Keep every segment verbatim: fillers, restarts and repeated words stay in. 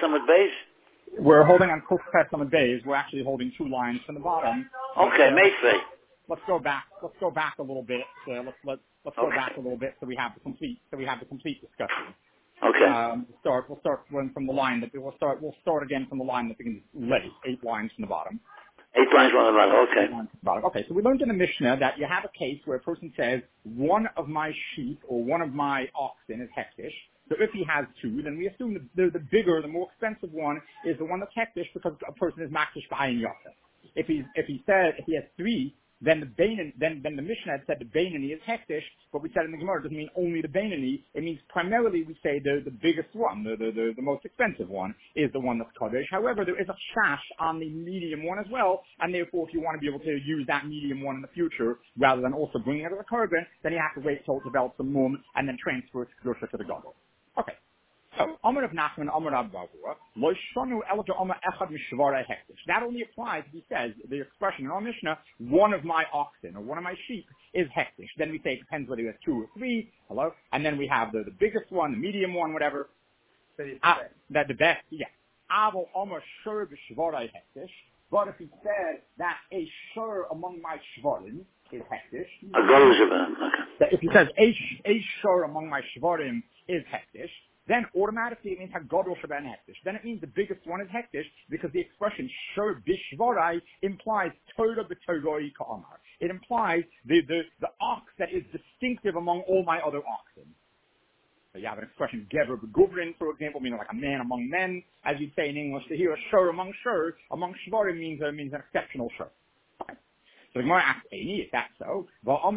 Summit Base? We're holding on Kuf Ches Summit Base. We're actually holding two lines from the bottom. Okay, Mayfair. Let's go back. Let's go back a little bit. Uh, let's let let's go Okay. back a little bit so we have the complete so we have the complete discussion. Okay. Um, we'll start. We'll start from from the line that we'll start. We'll start again from the line that begins late. Eight lines from the bottom. Eight lines on the bottom. Okay. Eight lines from the bottom. Okay. So we learned in the Mishnah that you have a case where a person says one of my sheep or one of my oxen is hektish. So if he has two, then we assume that the, the bigger, the more expensive one is the one that's hektish because a person is maktish b'ayin yasa. If he if he said if he has three, then the Beinani, then then the Mishnah had said the Beinani is hektish, but we said in the Gemara it doesn't mean only the Beinani. It means primarily we say the the biggest one, the the the, the most expensive one is the one that's kaddish. However, there is a shash on the medium one as well, and therefore if you want to be able to use that medium one in the future rather than also bringing it as a carbon, then you have to wait till it develops a mum and then transfer it to to the gadol. Okay. So, Amar of Nachman, Amar of Bavua, Lo Shonu Elata Amar Echad Mishvarei Hektish. That only applies if he says, the expression in our Mishnah, one of my oxen or one of my sheep is hektish. Then we say it depends whether he has two or three, hello? And then we have the, the biggest one, the medium one, whatever. Ah, that the best, yeah. Avo Amar Shur B'Shvarei Hektish. But if he said that a shur among my shvarim is hektish. A Goluzabah, okay. That if he says a, a shur among my shvarim is hektish, then automatically it means hagadol shaban hektish. Then it means the biggest one is hektish because the expression shur bishvarai implies Torah b'toroi ka'amar. It implies the, the, the ox that is distinctive among all my other oxen. So you have an expression gever beguvrin, for example, meaning like a man among men, as you'd say in English. To hear a shur among shur, among shvarim means uh, means an exceptional shur. Okay. So the Gemara asks, Eini, is that so?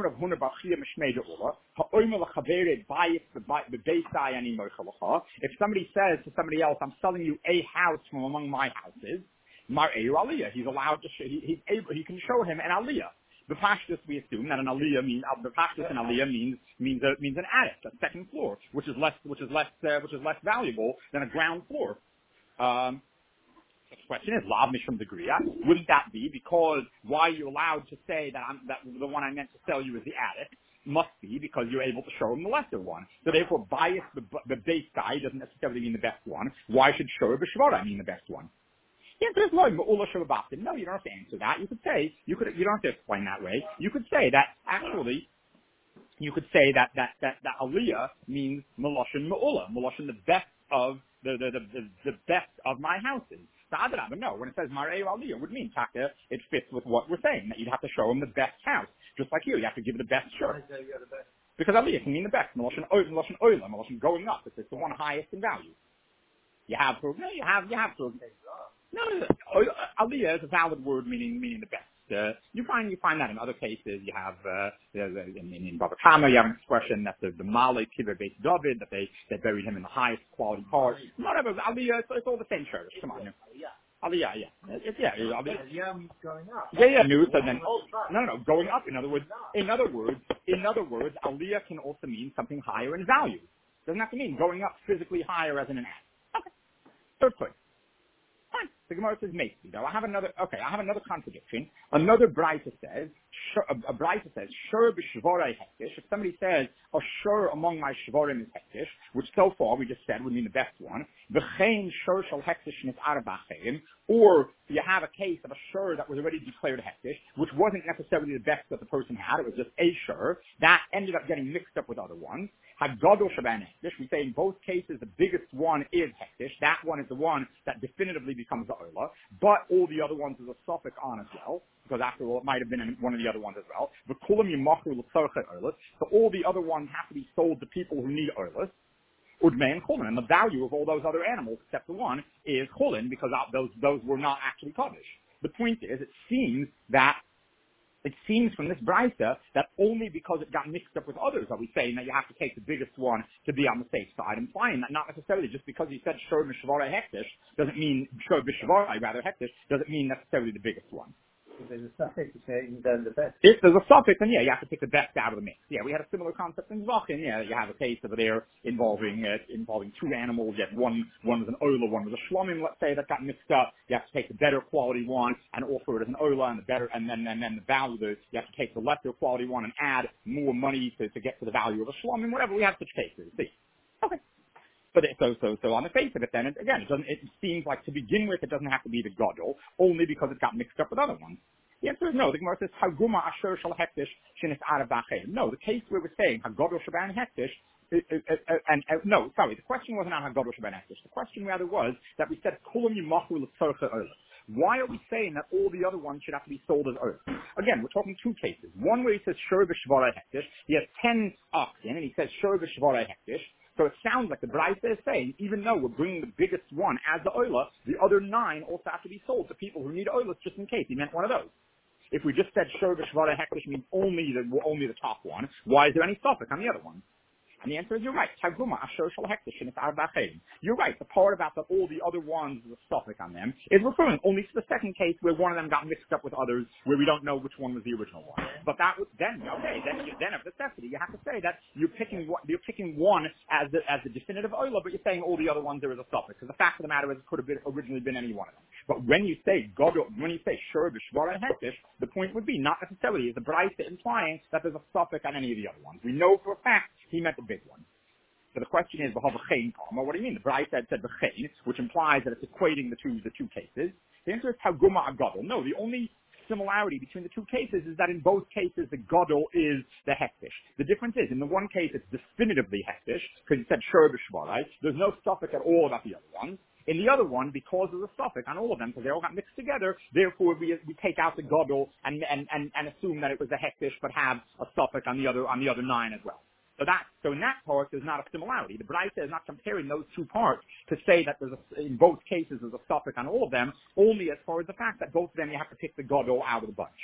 If somebody says to somebody else, I'm selling you a house from among my houses, Mar Eir Aliyah, he's allowed to, sh- he, he's able, he can show him an Aliyah. The Pashtus, we assume that an Aliyah means, uh, the Pashtus and Aliyah means, means a, means an attic, a second floor, which is less, which is less, uh, which is less valuable than a ground floor. Um, The question is, Lav Mishum Degriya, wouldn't that be because why are you allowed to say that I'm, that the one I meant to sell you is the attic? Must be because you're able to show him the lesser one. So therefore, bias, the, the base guy doesn't necessarily mean the best one. Why should Shor B'Shvara mean the best one? The answer is no, no, you don't have to answer that. You could say, you could, you don't have to explain that way. You could say that actually, you could say that, that, that, that Aliyah means Meloshin Ma'ula, Meloshin the best of, the, the, the, the, the best of my houses. But no, when it says Marei Aliyah, it would mean Taka, it fits with what we're saying, that you'd have to show him the best house. Just like you, you have to give the best shirt. Because Aliyah can mean the best. Meloshin Meloshin Oila, Meloshin going up. It's the one highest in value. You have to, no, you have, you have to. No, no, no. Aliyah is a valid word meaning, meaning the best. Uh, you find, you find that in other cases. You have, uh, in, in, in Baba Kama, you have an expression that the, the Malay Kibbutz Beit David, that they, they buried him in the highest quality part. Whatever, Aliyah, it's, it's all the same church. Come on. Aliyah, yeah. It's, yeah, it's Aliyah. Yeah, yeah, new, so then, no, no, no, going up. In other words, in other words, in other words, Aliyah can also mean something higher in value. Doesn't have to mean going up physically higher as in an act. Okay. Third point. Fine. The Gemara says Macy. Now I have another. Okay, I have another contradiction. Another Braita says, a, a Braita says, Shur b'shvorei hektish. If somebody says a shur among my shvorim is hektish, which so far we just said would mean the best one, v'chein shur shel hektish nis'ar b'achein, or you have a case of a shur that was already declared hektish, which wasn't necessarily the best that the person had. It was just a shur that ended up getting mixed up with other ones. Hagadol shaban hektish. We say in both cases the biggest one is hektish. That one is the one that definitively becomes the oila, but all the other ones is a suffix on as well, because after all it might have been one of the other ones as well. V'kulam yimachu l'tzorchet oilas. So all the other ones have to be sold to people who need oilas. Udmei and chulin, and the value of all those other animals except the one is chulin because those those were not actually kaddish. The point is, it seems that. It seems from this Braisa that only because it got mixed up with others are we saying that you have to take the biggest one to be on the safe side, implying that not necessarily just because you said Shur B'Shvarei Hektish doesn't mean Shur B'Shvarei rather Hektish doesn't mean necessarily the biggest one. If there's a suffix, you say then the best. If there's a suffix, then yeah, you have to pick the best out of the mix. Yeah, we had a similar concept in Zvachin. Yeah, you have a case over there involving uh, involving two animals. You have one one was an oila, one was a shlomim. Let's say that got mixed up. You have to take the better quality one and offer it as an oila, and the better, and then and then the value. The, you have to take the lesser quality one and add more money to, to get to the value of a shlomim. Whatever, we have such cases. See, okay. So, they, so, so, so on the face of it, then it, again, it doesn't. It seems like to begin with, it doesn't have to be the gadol, only because it got mixed up with other ones. The answer is no. The Gemara says haguma asher shel hektish shenis arav b'achem. No, the case where we're saying hagadol shaban hektish. Uh, uh, uh, and uh, no, sorry, the question wasn't on hagadol shaban hektish. The question rather was that we said kulam yimachu l'tzorcha oil. Why are we saying that all the other ones should have to be sold as oil? Again, we're talking two cases. One where he says shur b'shvara hektish. He has ten oxen, and he says shur b'shvara hektish. So it sounds like the Braisa is saying, even though we're bringing the biggest one as the oila, the other nine also have to be sold to people who need oilers just in case. He meant one of those. If we just said shur b'shvara hektish means only the only the top one, why is there any suffix on the other one? And the answer is you're right. You're right. The part about the, all the other ones with a suffix on them is referring only to the second case where one of them got mixed up with others, where we don't know which one was the original one. But that was then okay. Then you, then of necessity, you have to say that you're picking one, you're picking one as the as the definitive oila, but you're saying all the other ones there is a suffix. Because the fact of the matter is, it could have been, originally been any one of them. But when you say gadol, when you say shur b'shvara hektish, the point would be not necessarily is the Braisa implying that there's a suffix on any of the other ones. We know for a fact he meant the big one. So the question is, what do you mean? The Braisa said, said v'chein, which implies that it's equating the two the two cases. The answer is haguma agadol. No, the only similarity between the two cases is that in both cases the gadol is the hektish. The difference is, in the one case it's definitively hektish, because it said shur b'shvara. There's no suffix at all about the other ones. In the other one, because of the suffix on all of them, because they all got mixed together, therefore we we take out the gadol and, and, and, and assume that it was the hektish, but have a suffix on the other on the other nine as well. So that so in that part there's not a similarity. The Braisa is not comparing those two parts to say that there's a, in both cases there's a suffix on all of them, only as far as the fact that both of them you have to pick the gadol out of the bunch.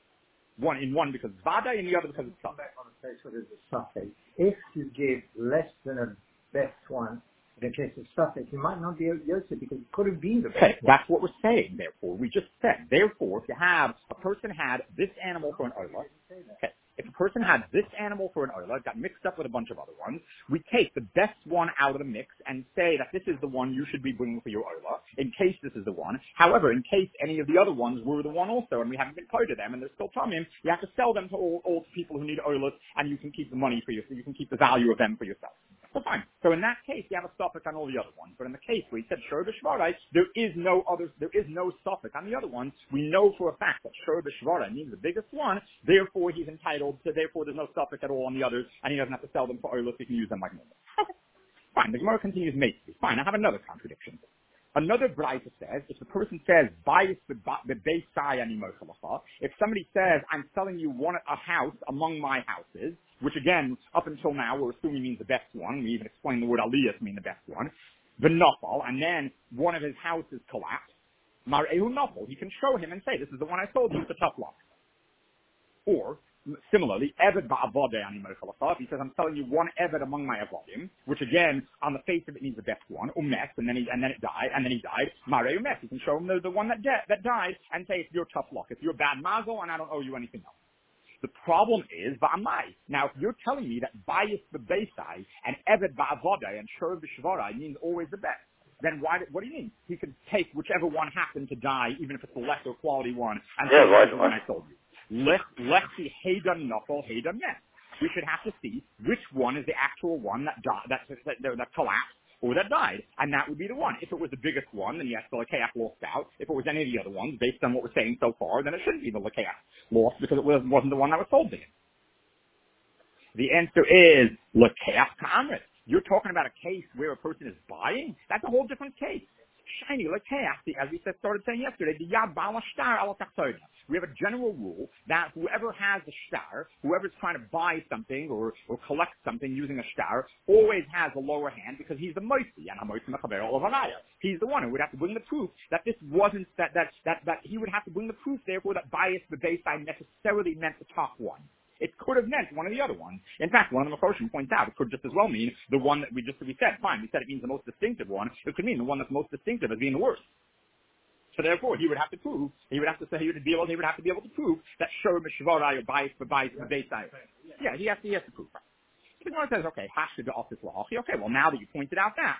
One in one because it's vada, and the other because it's suffix. Back on the face what is a suffix. If you give less than a best one, in the case of suffix, you might not be Yosef because it couldn't be the best Okay, one. that's what we're saying, therefore. We just said, therefore, if you have, a person had this animal for an oila, okay, if a person had this animal for an oila, got mixed up with a bunch of other ones, we take the best one out of the mix and say that this is the one you should be bringing for your oila, in case this is the one. However, in case any of the other ones were the one also, and we haven't been paid to them, and they're still tamim, you have to sell them to all, all people who need oilas, and you can keep the money for yourself, you can keep the value of them for yourself. So fine. So in that case, you have a suffix on all the other ones. But in the case where he said shur b'shvara, there is no other, there is no suffix on the other ones. We know for a fact that shur b'shvara means the biggest one. Therefore, he's entitled to. Therefore, there's no suffix at all on the others, and he doesn't have to sell them for oilus. He can use them like normal. Okay. Fine. The Gemara continues maybe. Fine. I have another contradiction. Another Braisa says, if the person says, bias the beisai ani mochalacha, if somebody says, I'm selling you one a house among my houses, which again, up until now, we're assuming means the best one. We even explained the word aliyah to mean the best one. The nafal, and then one of his houses collapsed. Mar'ehu nafal. He can show him and say, this is the one I sold you, it's a tough loss. Or, similarly, Eved ba'avadeh ani mochalacha. If he says, I'm selling you one Eved among my avadim, which again, on the face of it means the best one, umes, and then he, and then it died, and then he died, Mar'ehu umes. He can show him the, the one that, de- that died and say, it's your tough luck. It's your bad mazel, and I don't owe you anything else. The problem is ba'amai. Now, if you're telling me that bias b'beisai and eved ba'avodah and shur b'shvara means always the best, then why? What do you mean? He could take whichever one happened to die, even if it's the lesser quality one, and Yeah, say, right, that's the one right. I sold you. Lech lechti heidan nafal heidan yes. We should have to see which one is the actual one that died, that, that, that, that collapsed, or that died, and that would be the one. If it was the biggest one, then yes, the Lakeach lost out. If it was any of the other ones, based on what we're saying so far, then it shouldn't be the Lakeach lost because it was, wasn't the one that was sold to him. The answer is Lakeach Ka'amrit. You're talking about a case where a person is buying? That's a whole different case. Shiny Lakeach, as we said, started saying yesterday, the Yad Ba'al Shtar Al Tachtoda. We have a general rule that whoever has a shtar, whoever's trying to buy something or, or collect something using a shtar, always has a lower hand because he's the moisi, and ha-moisi mechaber olav haraya. He's the one who would have to bring the proof that this wasn't, that, that, that, that he would have to bring the proof, therefore, that bias the baseline necessarily meant the top one. It could have meant one of the other ones. In fact, one of the Mephoshim points out it could just as well mean the one that we just we said. Fine, we said it means the most distinctive one. It could mean the one that's most distinctive as being the worst. So therefore, he would have to prove. He would have to say he would be able. He would have to be able to prove that shur mishvarai or bias for bias for beisai. Yeah, he has to. He has to prove. The Gemara says, okay, hashed to office law. Okay, well now that you pointed out that.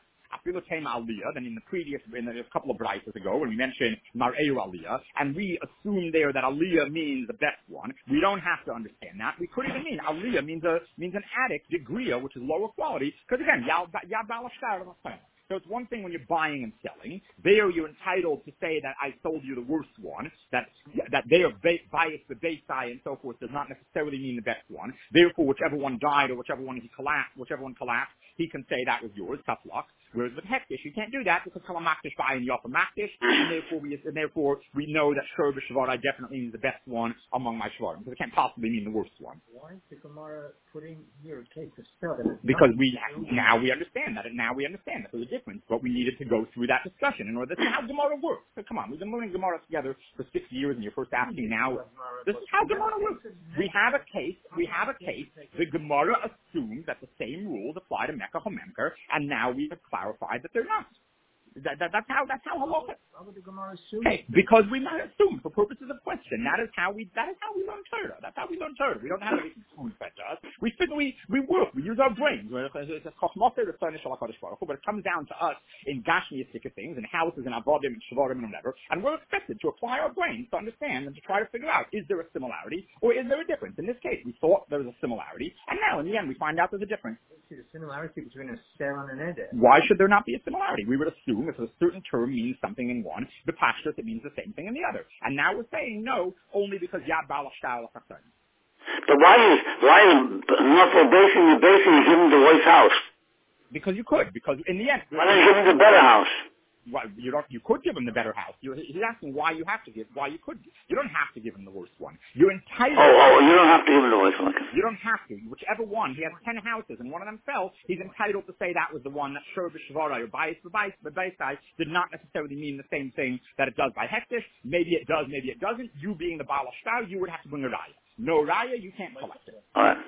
Afilu Tema Aliyah, then in the previous, in the, a couple of brises ago, when we mentioned Mar'eu Aliyah, and we assume there that Aliyah means the best one, we don't have to understand that. We could even mean Aliyah means a means an attic, Degriya, which is lower quality, because again, Yal Balashar. So it's one thing when you're buying and selling. There you're entitled to say that I sold you the worst one, that that they are biased, the base side and so forth does not necessarily mean the best one. Therefore, whichever one died or whichever one he collapsed, whichever one collapsed, he can say that was yours, tough luck. Whereas with Hektish, you can't do that because Kalamaktish buy and Yofa Maktish, and therefore we and therefore we know that Shurba Shvara definitely means the best one among my Shvarim, because it can't possibly mean the worst one. Why is the Gemara putting here a case of stuff? Because we now we understand that, and now we understand that there's a difference, but we needed to go through that discussion in order. This is how Gemara works. So come on, we've been learning Gemara together for six years, and you're first asking now. This is how Gemara works. We have a case. We have a case. The Gemara assumes that the same rules apply to Mecca Homemker, and now we have clarified that they're not. That, that, that's how that's how halakha. Why would the Gemara assume? Okay, because we might assume for purposes of question. That is how we that is how we learn Torah. That's how we learn Torah. We don't have anything spoon fed to us. We think we we work. We use our brains. But it comes down to us in gashmiistic things and houses and avodim and shvarim and whatever, and we're expected to apply our brains to understand and to try to figure out, is there a similarity or is there a difference? In this case, we thought there was a similarity, and now in the end we find out there's a difference. See the similarity between a ser and an eder. Why should there not be a similarity? We would assume if a certain term means something in one, the pashtus it means the same thing in the other. And now we're saying no, only because yad balashtar l'chassan. But why is why is not for basing the basing given the White House? Because you could. Because in the end, why don't you give him the better house? Well, you don't. You could give him the better house. You, he's asking why you have to give. Why you could. You don't have to give him the worst one. You're entitled. Oh, oh, you don't have to give him the worst one. You don't have to. Whichever one. He has ten houses, and one of them fell. He's entitled to say that was the one that Shur b'Shvara or Bayis b'Baisai did not necessarily mean the same thing that it does by Hektish. Maybe it does. Maybe it doesn't. You being the Baal Ashtar, you would have to bring a raya. No raya, you can't collect it. All right.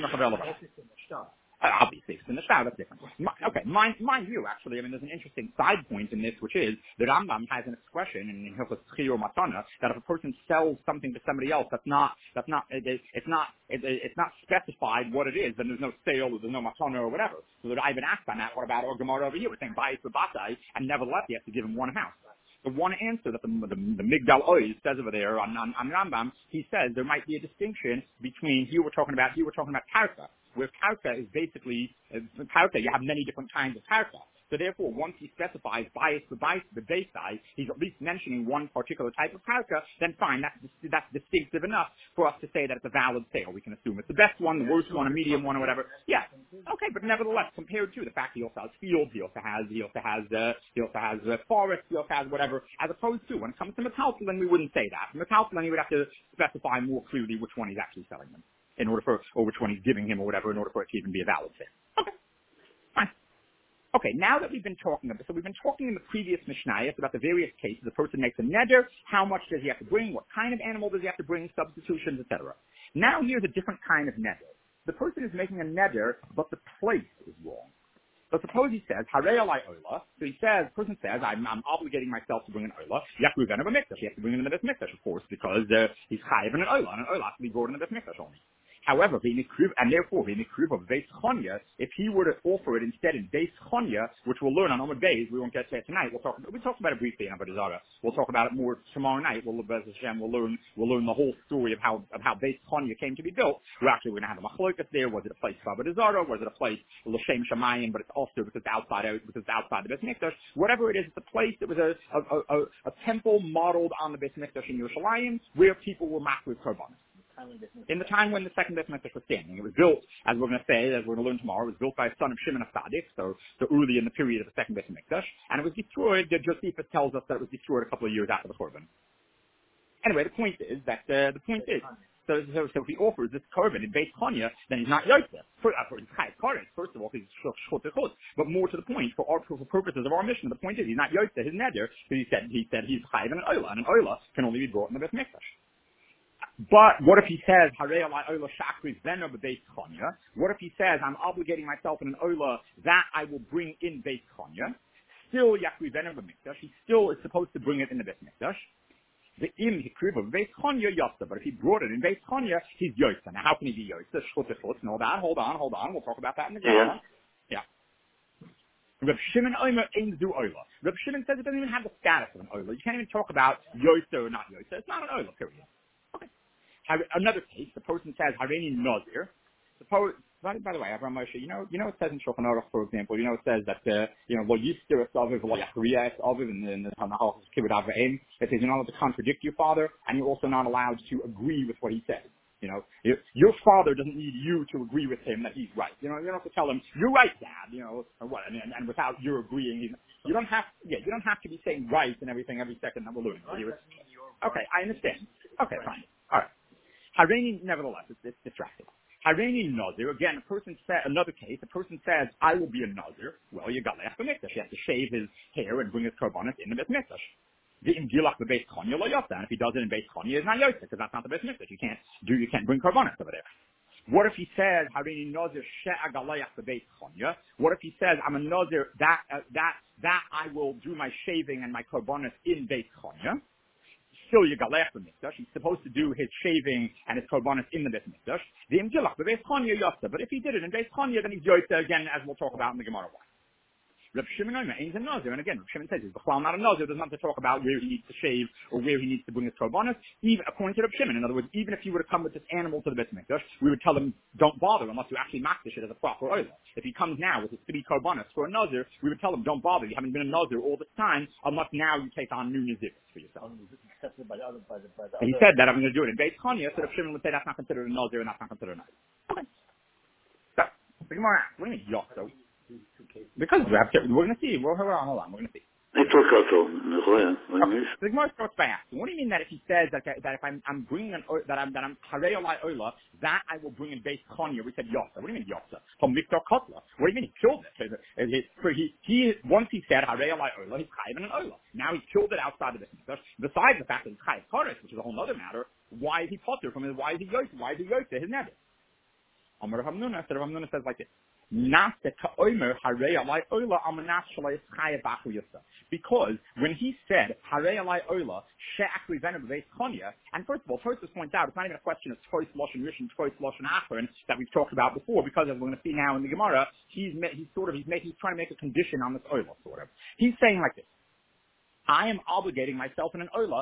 Uh, obviously, it's in the Shtar, that's different. My, okay, my, my view, actually, I mean, there's an interesting side point in this, which is the Rambam has an expression in Hilchos Chiyur Matana that if a person sells something to somebody else, that's not, that's not, it, it, it's not, it, it's not specified what it is, then there's no sale or there's no Matana or whatever. So that I've been asked on that, what about our Gemara over here? We're saying buy it for Batai, and nevertheless, you have to give him one house. The one answer that the, the, the Migdal Oz says over there on, on, on Rambam, he says there might be a distinction between, here we're talking about, here we're talking about Karka, where Karka is basically, uh, Karka, you have many different kinds of Karka. So therefore, once he specifies bias the bias the base side, he's at least mentioning one particular type of Karka, then fine, that's, that's distinctive enough for us to say that it's a valid sale. We can assume it's the best one, the worst one, a medium one, or whatever. Yeah. Okay, but nevertheless, compared to the fact he also has fields, he also has, he also has, uh, he also has uh, forests, he also has whatever, as opposed to when it comes to Metaltalin, we wouldn't say that. Metaltalin, he would have to specify more clearly which one he's actually selling them, in order for, or which one he's giving him or whatever, in order for it to even be a valid sale. Okay. Fine. Okay, now that we've been talking about, so we've been talking in the previous Mishnayos about the various cases. The person makes a neder, how much does he have to bring, what kind of animal does he have to bring, substitutions, et cetera. Now here's a different kind of neder. The person is making a neder, but the place is wrong. So suppose he says, Harei alai ola. So he says, the person says, I'm, I'm obligating myself to bring an ola. Yakru ven of a mikdash. He has to bring it in the best mikdash, of course, because uh, he's chayiv in an ola, and an ola has to be brought in the best mikdash only. However, and therefore, of Beis Chonya, if he were to offer it instead in Beis Chonya, which we'll learn on Omid Beis, we won't get to it tonight. We'll talk. We talked about it briefly in Avodah Zarah. We'll talk about it more tomorrow night. We'll, Bez Hashem, we'll learn. We'll learn the whole story of how of how Beis Chonya came to be built. We're actually going to have a machlokas there. Was it a place for Avodah Zarah? Was it a place l'shem shamayim? But it's also because it's outside out because it's outside the Beis Mikdash. Whatever it is, it's a place that was a a, a, a temple modeled on the Beis Mikdash in Yerushalayim, where people were makriv korbanos. In the time when the second Beis Mikdash was standing. It was built, as we're going to say, as we're going to learn tomorrow, it was built by a son of Shimon HaTzadik, so, so early in the period of the second Beis Mikdash, and it was destroyed. Josephus tells us that it was destroyed a couple of years after the Korban. Anyway, the point is that, uh, the point is, so, so, so if he offers this Korban in Beis Chonya, then he's not Yosef. For, uh, for his Chayes Koretz, first of all, he's Shchut Echut. But more to the point, for our, for purposes of our mission, the point is he's not Yosef, his neder, because he said, he said he's Chayiv in an Ola, and an Ola can only be brought in the Beis Mikdash. But what if he says, Harei alai ola shakri veno b'beis chonya? What if he says, I'm obligating myself in an ola that I will bring in beis chonya? Still yakri veno b'mikdash. He still is supposed to bring it in the beis mikdash. The im hikriva b'beis chonya yosta. But if he brought it in beis chonya, he's yosta. Now how can he be yosta? Shchut echut and all that. Hold on, hold on. We'll talk about that in the Gemara. Yeah. Reb Shimon Omer ain't do Ola. Reb Shimon says it doesn't even have the status of an Ola. You can't even talk about Yoser or not Yoser. It's not an Ola, period. Okay. Another case, the person says, Hareini Nazir. Suppose, by, by the way, Avraham Moshe, you know, you know, it says in Shulchan Aruch, for example, you know, it says that, uh, you know, well, you stir us over, well, Yachriya is over, and then the Hanahal is Kibbut Avraham. It says you're not allowed to contradict your father, and you're also not allowed to agree with what he says. You know, your, your father doesn't need you to agree with him that he's right. You know, you don't have to tell him, you're right, Dad, you know, or what, and, and, and without your agreeing, you, you don't have, yeah, you don't have to be saying right and everything every second that we're doing. Okay, I understand. Okay, fine. All right. Hareini, nevertheless, it's, it's distracting. Hareini Nazir, again, a person said, another case, a person says, I will be a Nazir. Well, you got left the mikdash. You have to shave his hair and bring his korbanos in the Beit Mikdash. The Imgilach the Beit Chanya lo yotza. And if he does it in Beit Chanya, it's not yotza, because that's not the Beit Mikdash. You can't do, you can't bring korbanos over there. What if he says, Hareini Nazir she'agalayach the Beit Chanya? What if he says, I'm a Nazir, that, uh, that, that I will do my shaving and my korbanos in Beit Chanya? Still Yigalech the Mikdash. He's supposed to do his shaving and his korbanos in the Beit Mikdash. The Imgilach, the Beit Chanya Yotza. But if he did it in Beit Chanya, then he's Yotza again, as we'll talk about in the Gemara. Reb Shimon Omer ain't a Nazir, and again, Reb Shimon says he's B'chlal not a Nazir. There's nothing to talk about where he needs to shave or where he needs to bring his korbanos. Even according to Reb Shimon, in other words, even if he were to come with this animal to the Beit Mikdash, we would tell him don't bother unless you actually makdish it as a proper oil. If he comes now with his three korbanos for a Nazir, we would tell him don't bother. You haven't been a Nazir all this time unless now you take on new Naziris for yourself. And he said that I'm going to do it in Beit Chanya, so Reb Shimon would say that's not considered a Nazir and that's not considered a Nazir. Okay. So, the Gemara asks, what do you mean Yotzo? Because we have to, we're going to see. We're, hold on, hold on. We're going to see. Okay. The Gemara starts by asking, what do you mean that if he says that, that if I'm, I'm bringing an that I'm that I'm Harei Olai Ola, that I will bring in Beit Chanya? We said Yotza. What do you mean Yotza? From Victor Kotla. What do you mean he killed it? For he, he once he said Harei Olai Ola, he's chayiv in an Ola. Now he killed it outside of the Mikdash. Besides the fact that he's chayiv Kodesh, which is a whole other matter, why is he potter from his? Why is he Yotza? Why is he Yotza? His never. Amar Rav Hamnuna said. Rav Hamnuna says like this. Because when he said Harei Alai Ola she'akri venom b'Beit Chanya, and first of all, Tosfos points out it's not even a question of Tfois Lashon Rishon, Tfois Lashon Achron that we've talked about before, because as we're going to see now in the Gemara, he's he's sort of he's making he's trying to make a condition on this Ola sort of. He's saying like this. I am obligating myself in an Ola,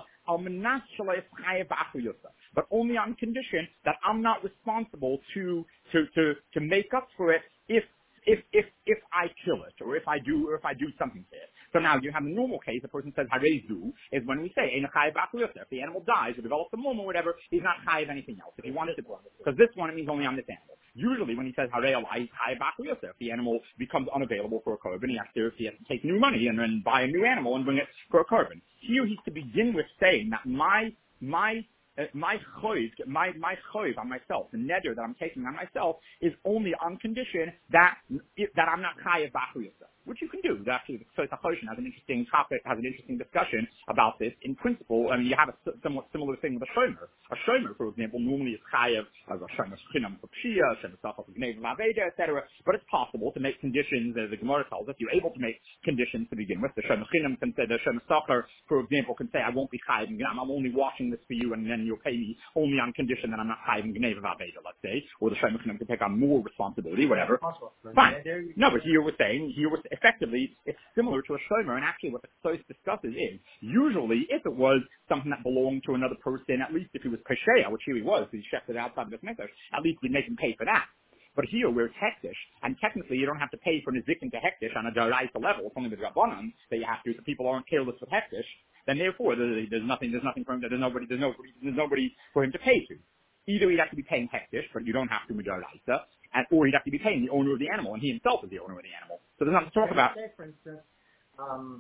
but only on condition that I'm not responsible to, to, to, to make up for it if, if, if, if I kill it, or if I do, or if I do something to it. So now you have a normal case, a person says, Harezu, is when we say, if the animal dies or develops a mum or whatever, he's not chayiv anything else. If he wanted to, because this one, it means only on this animal. Usually when he says Harei Olai, he's chayiv b'achlu yosef. The animal becomes unavailable for a korban. He has to, he has to take new money and then buy a new animal and bring it for a korban. Here he's to begin with saying that my, my, uh, my choiv, my, my choiv on myself, the neder that I'm taking on myself, is only on condition that, that I'm not chayiv b'achlu yosef. Which you can do. Actually, the Tzos HaChoshen has an interesting topic, has an interesting discussion about this. In principle, I mean, you have a somewhat similar thing with a shomer. A shomer, for example, normally is chayev as a shomer chinam for pshia, shomer sachar for gnei v'aveda, et cetera. But it's possible to make conditions, as the Gemara tells us, you're able to make conditions to begin with. The shomer chinam can say, the shomer sachar, for example, can say, I won't be chayev and I'm only washing this for you, and then you'll pay me only on condition that I'm not chayev and gnei v'aveda, let's say. Or the shomer chinam can take on more responsibility, whatever. Fine. No, but here we're saying, here we're effectively, it's similar to a shomer, and actually what the Tzos discusses is, usually, if it was something that belonged to another person, at least if he was Pesheya, which here he was, because he shepherded it outside of his mikdash, at least you'd make him pay for that. But here, where it's hektish, and technically you don't have to pay for nizikin to hektish on a daraisa level, it's only with rabbanon that you have to, so people aren't careless with hektish, then therefore there's, there's nothing, there's nothing for him, there's nobody, there's nobody, there's nobody for him to pay to. Either he'd have to be paying hektish, but you don't have to midaraisa, and or he'd have to be paying the owner of the animal, and he himself is the owner of the animal. So there's nothing to talk about. Say, for instance, um,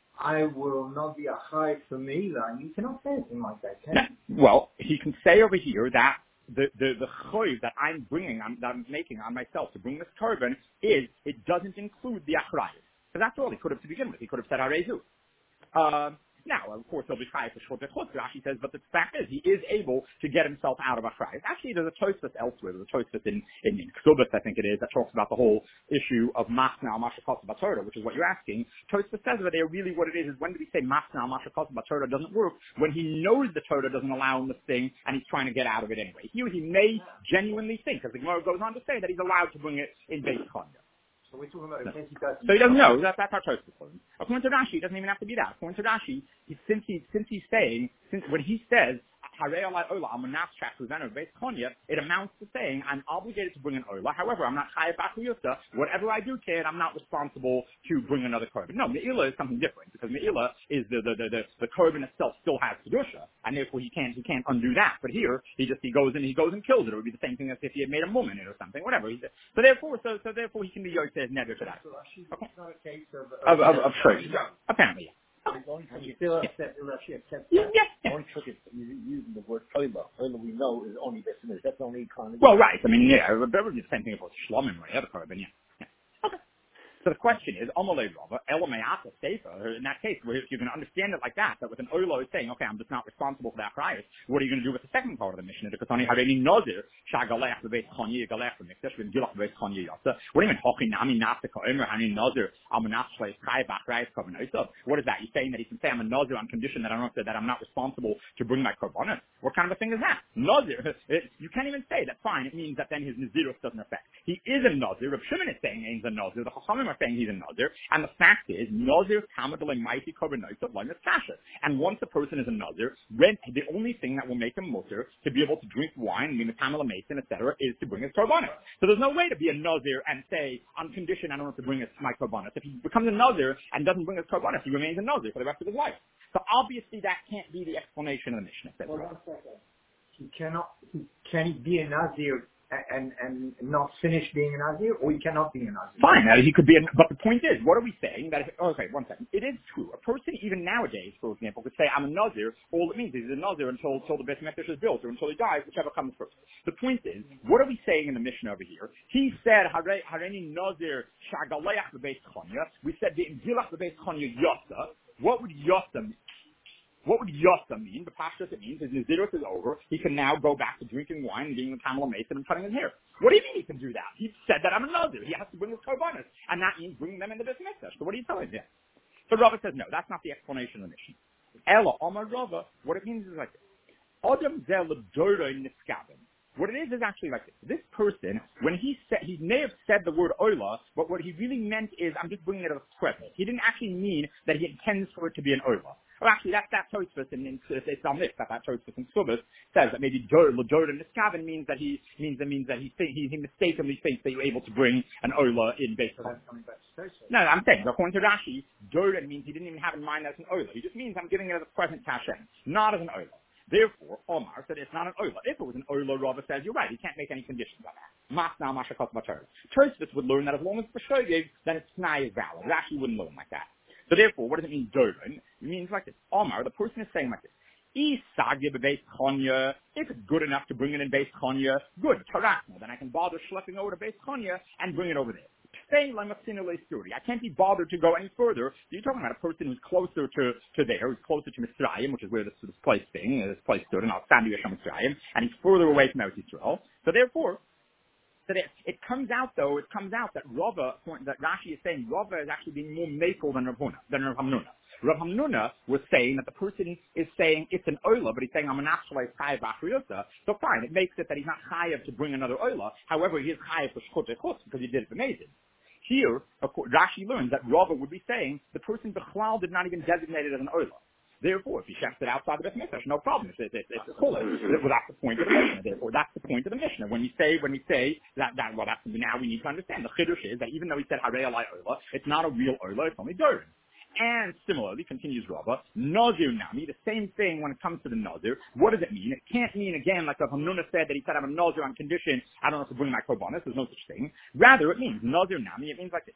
I will not be a chai for me. Like, you cannot say anything like that, can you? No. Well, he can say over here that the the the choiv that I'm bringing, I'm, that I'm making on myself to bring this korban is it doesn't include the achrayus. So that's all he could have to begin with. He could have said arezu. Um, Now, of course, he'll be chayiv for short chutz. Rashi says, but the fact is, he is able to get himself out of achrayus. Actually, there's a Tosfos elsewhere. There's a Tosfos in in, in Ksubas, I think it is, that talks about the whole issue of masna al mashakos b'torah, which is what you're asking. Tosfos says over there, really, what it is is when do we say masna al mashakos b'torah doesn't work? When he knows the Torah doesn't allow him this thing, and he's trying to get out of it anyway. Here, he may genuinely think, as the Gemara goes on to say, that he's allowed to bring it in Beit Chanya. So we're talking about a case he doesn't So he doesn't know. That's, that's our Tosfos for him. According to Rashi, it doesn't even have to be that. According to Rashi, he, since he since he's saying, since when he says, it amounts to saying I'm obligated to bring an oila. However, I'm not chayav b'achliyusa. Whatever I do, kid, I'm not responsible to bring another korban. No, me'ilah is something different because me'ilah is the the the the, the korban itself still has kedusha, and therefore he can't he can't undo that. But here he just he goes in he goes and kills it. It would be the same thing as if he had made a mum in it or something, whatever. He said. So therefore, so so therefore he can be yosef never to that. Okay. It's not a case of Of of, of trade. Apparently, yeah. And you still accept the Rashi accepts Yeah, yeah, yeah. One trick is using the word oila. Oila we know is only business. That's the only kind of. Well, right. I mean, yeah, it would be the same thing about shlomim or the other korban, yeah. yeah. Okay. So the question is, Amalei Rava, Elamayata Sefer, in that case, where if you can understand it like that, that with an Oilo is saying, okay, I'm just not responsible for that price, what are you going to do with the second part of the mission? Because only Harini Nazir, Shagalech, the base Chanya, Galech, the Mikdash, and Gilach, the base Chanya Yasa. What do you mean, Hochinami, Nasika, Omer, Harini Nazir, Amanashle, Chai, Bachrais, Korbanot? What is that? You're saying that he can say I'm a Nazir on condition that I'm not, that I'm not responsible to bring my Korbanot? What kind of a thing is that? Nazir, it, you can't even say that's fine. It means that then his Nazirus doesn't affect. He is a Nazir. Rav Shimon is saying he's a Nazir. The Chachamim are saying he's a Nazir. And the fact is, Nazir Kamadale Mighty Korbanot of Limas Kasha. And once a person is a Nazir, when the only thing that will make him Mutter to be able to drink wine, Mimatamala Mason, et cetera, is to bring his Korbanot. So there's no way to be a Nazir and say, on condition I don't have to bring his, my Korbanot. If he becomes a Nazir and doesn't bring his Korbanot, he remains a Nazir for the rest of his life. So obviously that can't be the explanation of the Mishnah. Well, one second. He cannot, he, can he be a Nazir and, and not finish being a Nazir, or he cannot be a Nazir? Fine, uh, he could be, a, but the point is, what are we saying? That if, okay, one second. It is true. A person, even nowadays, for example, could say, I'm a Nazir. All it means is he's a Nazir until, until the Beit Mikdash is built, or until he dies, whichever comes first. The point is, what are we saying in the Mishnah over here? He said, Hareni Nazir Shagaleach B'Beit Chanya. We said, V'Imgilach B'Beit Chanya Yosa. What would Yosa mean? What would Yosa mean? The Pashtus, it means his Nazirus is over. He can now go back to drinking wine and being a Kamala Mason and cutting his hair. What do you mean he can do that? He said that I'm a Nazir. He has to bring his Korbanos. And that means bringing them in the Beit Mikdash. So what are you telling him? So Rava says, no, that's not the explanation of the mission. Ella, Omar Rava, what it means is like this. Adam zel l'dora niskabim. What it is is actually like this. This person, when he said, he may have said the word oila, but what he really meant is, I'm just bringing it as a present. He didn't actually mean that he intends for it to be an oila. Well, actually, that's that Tosfos in, in it's on this that that Tosfos in Subas says that maybe Jordan Niskaven means that he means that means that he think, he, he mistakenly thinks that you're able to bring an oila in based on. No, I'm saying according to Rashi, Jordan means he didn't even have in mind that it's an oila. He just means I'm giving it as a present to Hashem, not as an oila. Therefore, Omar said it's not an oila. If it was an oila, Rava says you're right. He can't make any conditions on that. Masna mashakot matar. Tosfos would learn that as long as it's b'shoigev, then its t'nai is valid. Rashi wouldn't learn like that. So therefore, what does it mean, Durban? It means like this. Omar, the person is saying like this. If it's good enough to bring it in Beis Chanya, good, Tarakna, then I can bother schlepping over to Beis Chanya and bring it over there. I can't be bothered to go any further. So you're talking about a person who's closer to, to there, who's closer to Mitzrayim, which is where this, this place thing, this place stood, and I'll stand you Mitzrayim, and he's further away from Eretz Yisrael. So therefore, So that it comes out though, it comes out that Rava, that Rashi is saying Rava is actually being more makel than Rav Huna, than Rav Hamnuna. Rav Hamnuna was saying that the person is saying it's an oila, but he's saying I'm an actual chayav b'achriyusa. So fine, it makes it that he's not chayav to bring another oila. However, he is chayav for shchut echutz because he did it for Mazin. Here, Rashi learns that Rava would be saying the person b'chlal did not even designate it as an oila. Therefore, if he shefts it outside the Beit Mikdash, no problem. It's, it's, it's a pull. Well, that's the point of the Mishnah. Therefore, that's the point of the Mishnah. When you say, when we say that, that well, that's, now we need to understand. The chiddush is that even though he said Harei Alai Ola, it's not a real Ola, it's only Durin. And similarly, continues Rava, Nazir Nami, the same thing when it comes to the Nazir. What does it mean? It can't mean, again, like Rav Hamnuna said, that he said I'm a Nazir on condition, I don't have to bring my korbanos. There's no such thing. Rather, it means Nazir Nami, it means like this.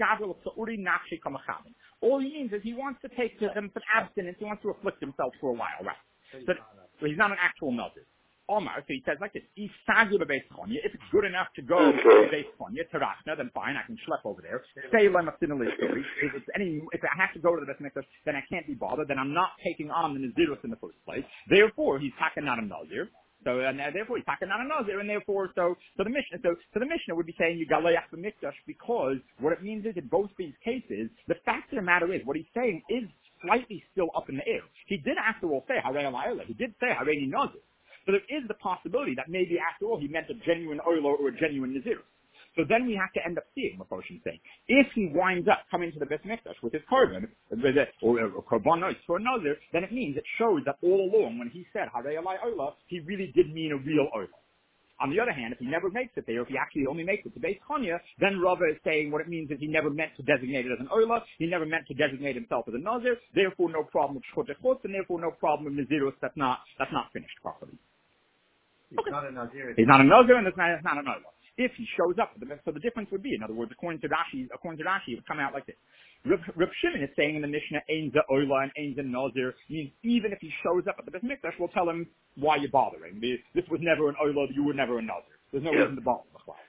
All he means is he wants to take to him some abstinence, he wants to afflict himself for a while, right? So, so he's not an actual Nazir. Omar, so he says like this, if it's good enough to go to Beis Chanya, Tarachna, then fine, I can schlep over there. Say if it's any, if I have to go to the Beit Mikdash, then I can't be bothered, then I'm not taking on the Nazirus in the first place. Therefore, he's taken not a Nazir. So, and uh, therefore he's taken not a Nazir, and therefore, so, so the Mishnah, so, so the Mishnah would be saying you Galayach the Mikdash because what it means is in both these cases, the fact of the matter is, what he's saying is slightly still up in the air. He did after all say Harei Alayla. He did say Harei Nazir. So there is the possibility that maybe after all he meant a genuine oila or a genuine nazirus. So then we have to end up seeing what Moshe saying. If he winds up coming to the Beit Mikdash with his korban, or, or korbanos for another, then it means it shows that all along when he said Harei Alai Ola, he really did mean a real Ola. On the other hand, if he never makes it there, if he actually only makes it to Beis Chanya, then Rava is saying what it means is he never meant to designate it as an Ola, he never meant to designate himself as a Nazir, therefore no problem with Shchot Echutz, and therefore no problem with Nazirus that's not, that's not finished properly. He's okay. not a Nazir. He's not a Nazir, and it's not, it's not an Ola. If he shows up, so the difference would be, in other words, according to Rashi, according to Rashi, it would come out like this. Reb, Reb Shimon is saying in the Mishnah, Ein ze Ola and Ein ze Nazir, means even if he shows up at the Beit Mikdash, we'll tell him why you're bothering. This was never an Ola, you were never a Nazir. There's no yeah. reason to bother.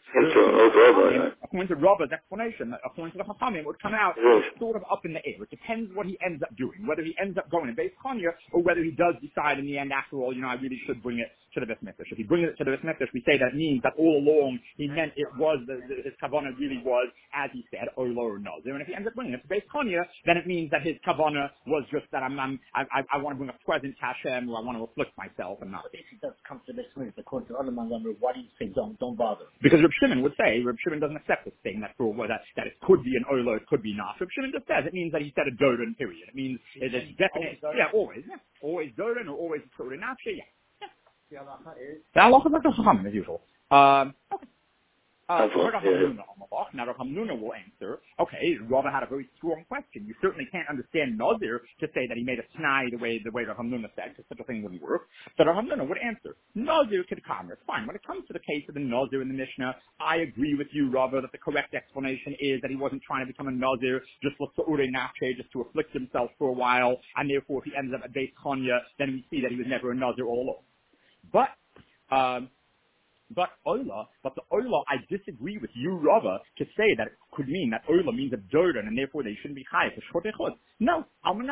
According to Rabba's explanation, according to the Chachamim, it would come out yes. sort of up in the air. It depends what he ends up doing, whether he ends up going to Beis Chanya or whether he does decide in the end, after all, you know, I really should bring it to the Beit Mikdash. If he brings it to the Beit Mikdash, we say that means that all along he meant it was, the, the, his kavanah really was, as he said, Ola or Nazir. And if he ends up bringing it to Beis Chanya, then it means that his kavanah was just that I'm, I'm I, I, I want to bring a present to Hashem, or I want to afflict myself and not. If he does come to the Beit Mikdash, according to other Mangamri, why do you say don't, don't bother? Because Reb Shimon would say, Reb Shimon doesn't accept this thing that for that, that it could be an Ola, it could be not. Reb Shimon just says it means that he said a Doran, period. It means it's definite, always yeah, always, yeah. Always Doran or always Doran Nafshe, yeah. yeah. The halacha is like the Chachamim, as usual. Um, okay. Uh, now Rav Hamnuna will answer, okay, Rava had a very strong question. You certainly can't understand Nazir to say that he made a t'nai the way, the way Rav Hamnuna said, because such a thing wouldn't work. So Rav Hamnuna would answer, Nazir could come. It's fine. When it comes to the case of the Nazir in the Mishnah, I agree with you, Rava, that the correct explanation is that he wasn't trying to become a Nazir, just look to Ure Nafshe, just to afflict himself for a while, and therefore if he ends up at Beis Chanya, then we see that he was never a Nazir all along. But, um, But Ola, but the Ola, I disagree with you, Rava, to say that it could mean that Ola means a Doran, and therefore they shouldn't be high for Shchot Echutz. No,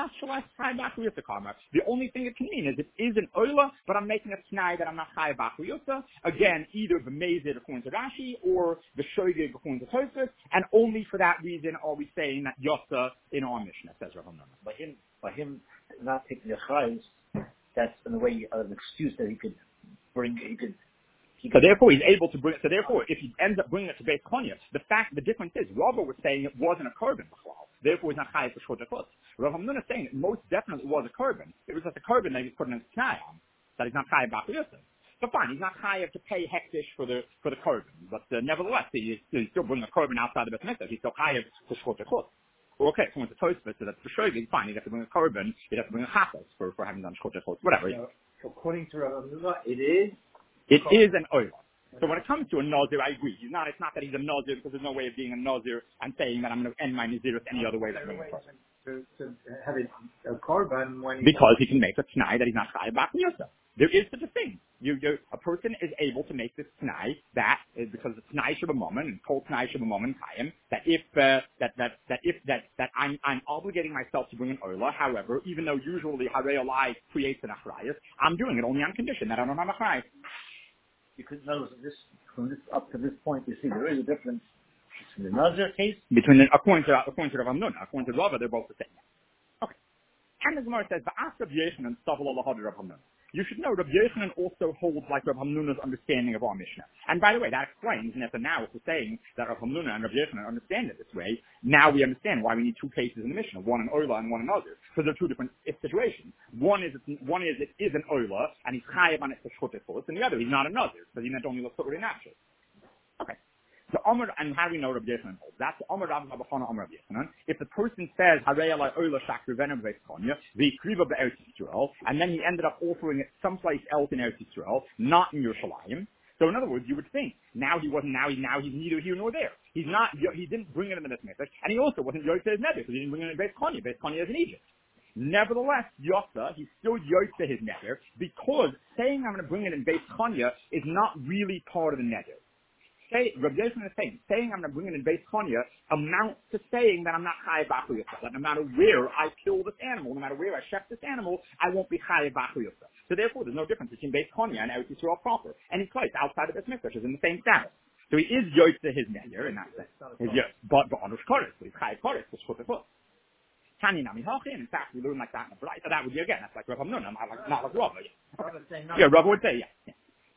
the only thing it can mean is it is an Ola, but I'm making a t'nai that I'm not high b'achuyota. Again, either the Mezid according to Rashi or the Shogeg according to Tosfos, and only for that reason are we saying that Yosa in our Mishnah, says Rav Hamnuna. By him, by him not taking the chayes, that's in a way uh, an excuse that he could bring, he could. So therefore, he's able to bring it. So therefore, if he ends up bringing it to Beis Chanya, the fact, the difference is, Rava was saying it wasn't a korban b'chlal. Therefore, he's not chayav for Shchot Echutz. Rav Hamnuna is saying it most definitely was a korban. It was just a korban that he was putting in his t'nai on, that he's not chayav b'achuyosah. So fine, he's not chayav to pay hektish for the for the korban, but uh, nevertheless, he, he's still bringing a korban outside the Beit Mikdash. He's still chayav for Shchot Echutz. Okay, according to Tosfos, so that's for sure. Fine, he'd have to bring a korban. He'd have to bring a chafas for for having done Shchot Echutz. Whatever. So, according to Rav Hamnuna, it is. It is an oil. So when it comes to a Nazir, I agree. He's not, it's not that he's a Nazir because there's no way of being a Nazir and saying that I'm going to end my Nazirus any other way. To, to have it, a korban when he because he can make a t'nai that he's not chayav b'achuyosah. There is such a thing. You, you, a person is able to make this t'nai that is because the t'nai shabbamomen and kol t'nai shabbamomen kayim that if uh, that that that if that that I'm I'm obligating myself to bring an oila. However, even though usually harei olai creates an achrayus, I'm doing it only on condition that I don't have a achrayus. Because notice this from this up to this point, you see there is a difference in the Nazir case between the, according to according to Rav Hamnuna, according to Rava, they're both the same. Okay, and the Gemara says, "Va'as Rav Yochanan stavel lahad Rav Hamnuna." You should know Rav Yochanan also holds like Rav Hamnuna's understanding of our Mishnah. And by the way, that explains, and that's now if we're saying that Rav Hamnuna and Rav Yochanan understand it this way, now we understand why we need two cases in the Mishnah, one an Oila and one another, because they're two different situations. One is one is it is an Oila, and he's chayav on it for Shchot Echutz, and the other he's not a Nazir, because he meant only look for Rinachshel. Okay. So Omer, and how do we know Rabbi Yochanan holds? That's Omer Rav Abachana Omer Rabbi Yochanan. If the person says Harei Alai Oila Shakri Venom Beis Chanya, the Kriva Be'eretz Yisrael, and then he ended up offering it someplace else in Eretz Yisrael, not in Yerushalayim. So in other words, you would think now he wasn't now he now he's neither here nor there. He's not he didn't bring it in the Beit Mikdash, and he also wasn't Yotzei his Neder because he didn't bring it in Beis Chanya. Beis Chanya is in Egypt. Nevertheless, Yotzei, he's still Yotzei his Neder because saying I'm going to bring it in Beis Chanya is not really part of the Neder. Say, Rabbi Yochanan is saying, saying I'm going to bring it in Beis Chanya amounts to saying that I'm not chayav b'achuyosah. That no matter where I kill this animal, no matter where I chef this animal, I won't be chayav b'achuyosah. So therefore, there's no difference between Beis Chanya and Eretz Yisrael proper. And he's close outside of Beis Mikdash is in the same status. So he is yotzei his neder in that sense. He's yotzei, but ba'anush kodesh, so he's chayav kodesh, so shchut echutz. Tanya nami hachin. In fact, we learn like that in the Braita. So that would be again, that's like Rav Hamnuna, not like not like Rav. Yeah, okay. Yeah, Rav would say yeah. yeah.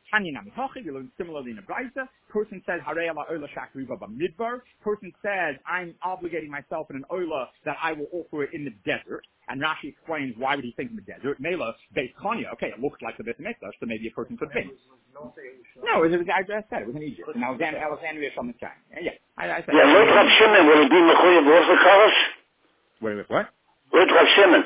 Hanyanami Hachi, we learn similarly in the Braisa. Person says, Harei ala oila shakriva b'midbar. Person says, I'm obligating myself in an oila that I will offer it in the desert. And Rashi explains why would he think in the desert. Mela, Beit Chania, okay, it looks like the Beit Mikdash, so maybe a person could think. No, it was, I just said it was in Egypt. And Alexandria, Alexandria from the time. Yeah, I, I said. Yeah, Lot Rav Shimon, will it be Mechuyev also Karas? Wait, wait, what? Lot Rav Shimon.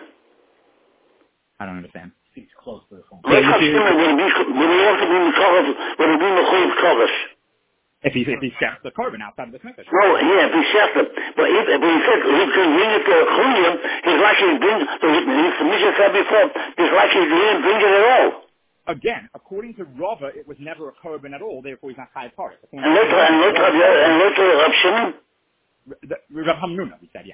I don't understand. Speaks close to the phone. Lot Rav Shimon, will it be, will it also be Mechuyev, will it be Mechuyev Karas? If he, if he shechs the korban outside of the Mikdash. No, yeah, if he shechs it. But if, if he said he can bring it to Chuliyim, he's likely to bring, so he, the Mishnah said before, he's likely to bring it at all. Again, according to Rava, it was never a korban at all, therefore he's not chayav kares. And Lot Rav Shimon? Rav Hamnuna, we said, yeah.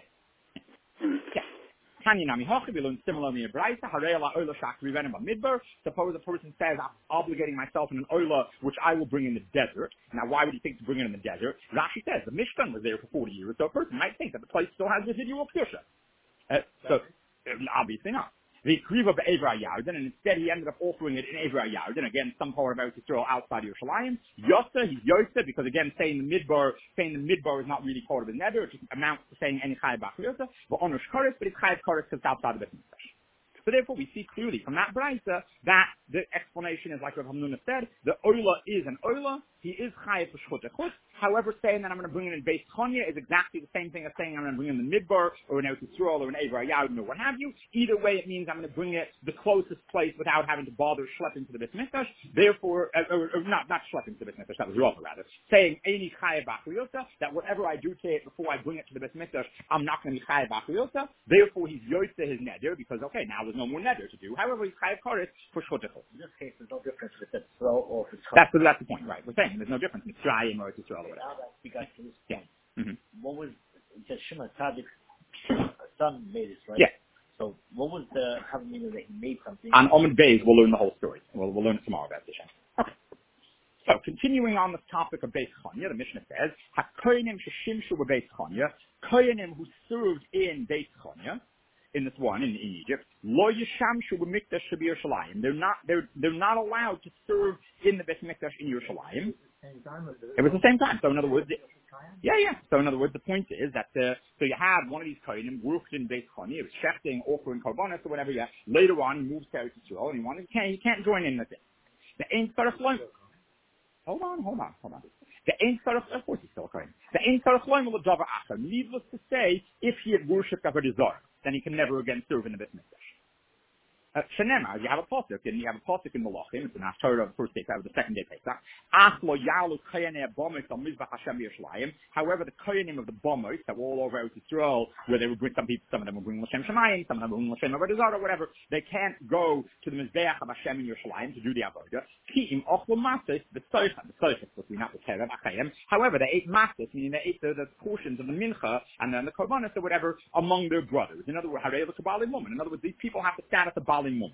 Yeah. Hanyanami Hachi, we learn similarly in the Braisa. Harei ala oila shakrivenim b'midbar. Suppose a person says, I'm obligating myself in an oila which I will bring in the desert. Now, why would he think to bring it in the desert? Rashi says the Mishkan was there for forty years, so a person might think that the place still has residual kedusha. Uh, so, obviously not. The Kriva be'Evra Yarden, and instead he ended up offering it in Evra Yarden, again, some part of Eretz Yisrael outside Yerushalayim. Yosa, he's Yosa, because again, saying the Midbar, saying the Midbar is not really part of the Neder, it just amounts to saying any Chayav Bach Yosa, but Onush Koris, but it's Chayav Koris because it's outside of the Mikdash. So therefore, we see clearly from that Braisa that the explanation is like Rav Hamnuna said, the Oila is an Oila, he is Chayav for Shchut Echut. However, saying that I'm going to bring it in Beis Chania is exactly the same thing as saying I'm going to bring it in the Midbar, or in Eretz Yisrael, or in Evra Yarden, or what have you. Either way, it means I'm going to bring it the closest place without having to bother schlepping to the Beit Mikdash. Therefore, uh, or, or not, not schlepping to the Beit Mikdash, that was Rava rather. Saying, Eini Chayav B'Achriyota, that whatever I do to it before I bring it to the Beit Mikdash, I'm not going to be Chayav B'Achriyota. Therefore, he's Yoyse his Neder, because okay, now there's no more Neder to do. However, he's Chayav Koris for Shchut Echut. In this case, there's no difference if it's Israel or if it's That's the, that's the point, right? We're saying there's no difference in Mitzrayim or Israel or whatever. Now that we got to this Yeah. point, Mm-hmm. what was, the Shimon Tzadik's son made this, right? Yeah. So what was the, how many that he made something? On Omid Beis, we'll learn the whole story. We'll, we'll learn it tomorrow about this. Okay. So, continuing on this topic of Beis Chania, the Mishnah says, HaKoyanim sheshimshu b'Beis Chania, Koyanim who served in Beis Chania, in this one, in, in Egypt, Lo Yishamshu b'Mikdash Yerushalayim. They're not, they're, they're not allowed to serve in the Beit Mikdash in Yerushalayim. It was the same time. So in other words, yeah, yeah. So in other words, the point is that, uh, so you have one of these kohanim worked in Beis Chania, it was shechting, offering korbanos or whatever, yeah. Later on, he moves to Eretz Yisrael and he wanted, he can't, he can't join in with it. The Ein Tzarech Lo, hold on, hold on, hold on. The Ein Tzarech, of course he's still a kohen. The Ein Tzarech Lo l'davar acher. Needless to say, if he had worshipped Avodah Zarah, then he can never again serve in the Beit Mikdash. Uh, Shenema, you have a pasuk, and you have a pasuk in Malachim. It's an Haftarah of the first day, that was the second day Pesach. Ach lo yalu koyanei bomos al mizbach Hashem Yerushalayim. However, the koyanim of the bomos that were all over Eretz Yisrael, where they would bring some people, some of them would bring L'Shem Shemayim, some of them would bring L'Shem Avodah Zarah, whatever. They can't go to the mizbeach of Hashem in Yerushalayim to do the avodah. Ki im ochlu masos b'soicha, b'soicha, supposed to be not the terev achayim. However, they ate masos, meaning they ate the, the portions of the mincha and then the korbanos or whatever among their brothers. In other words, how they look to Bali woman. In other words, these people have to stand at the Bali woman.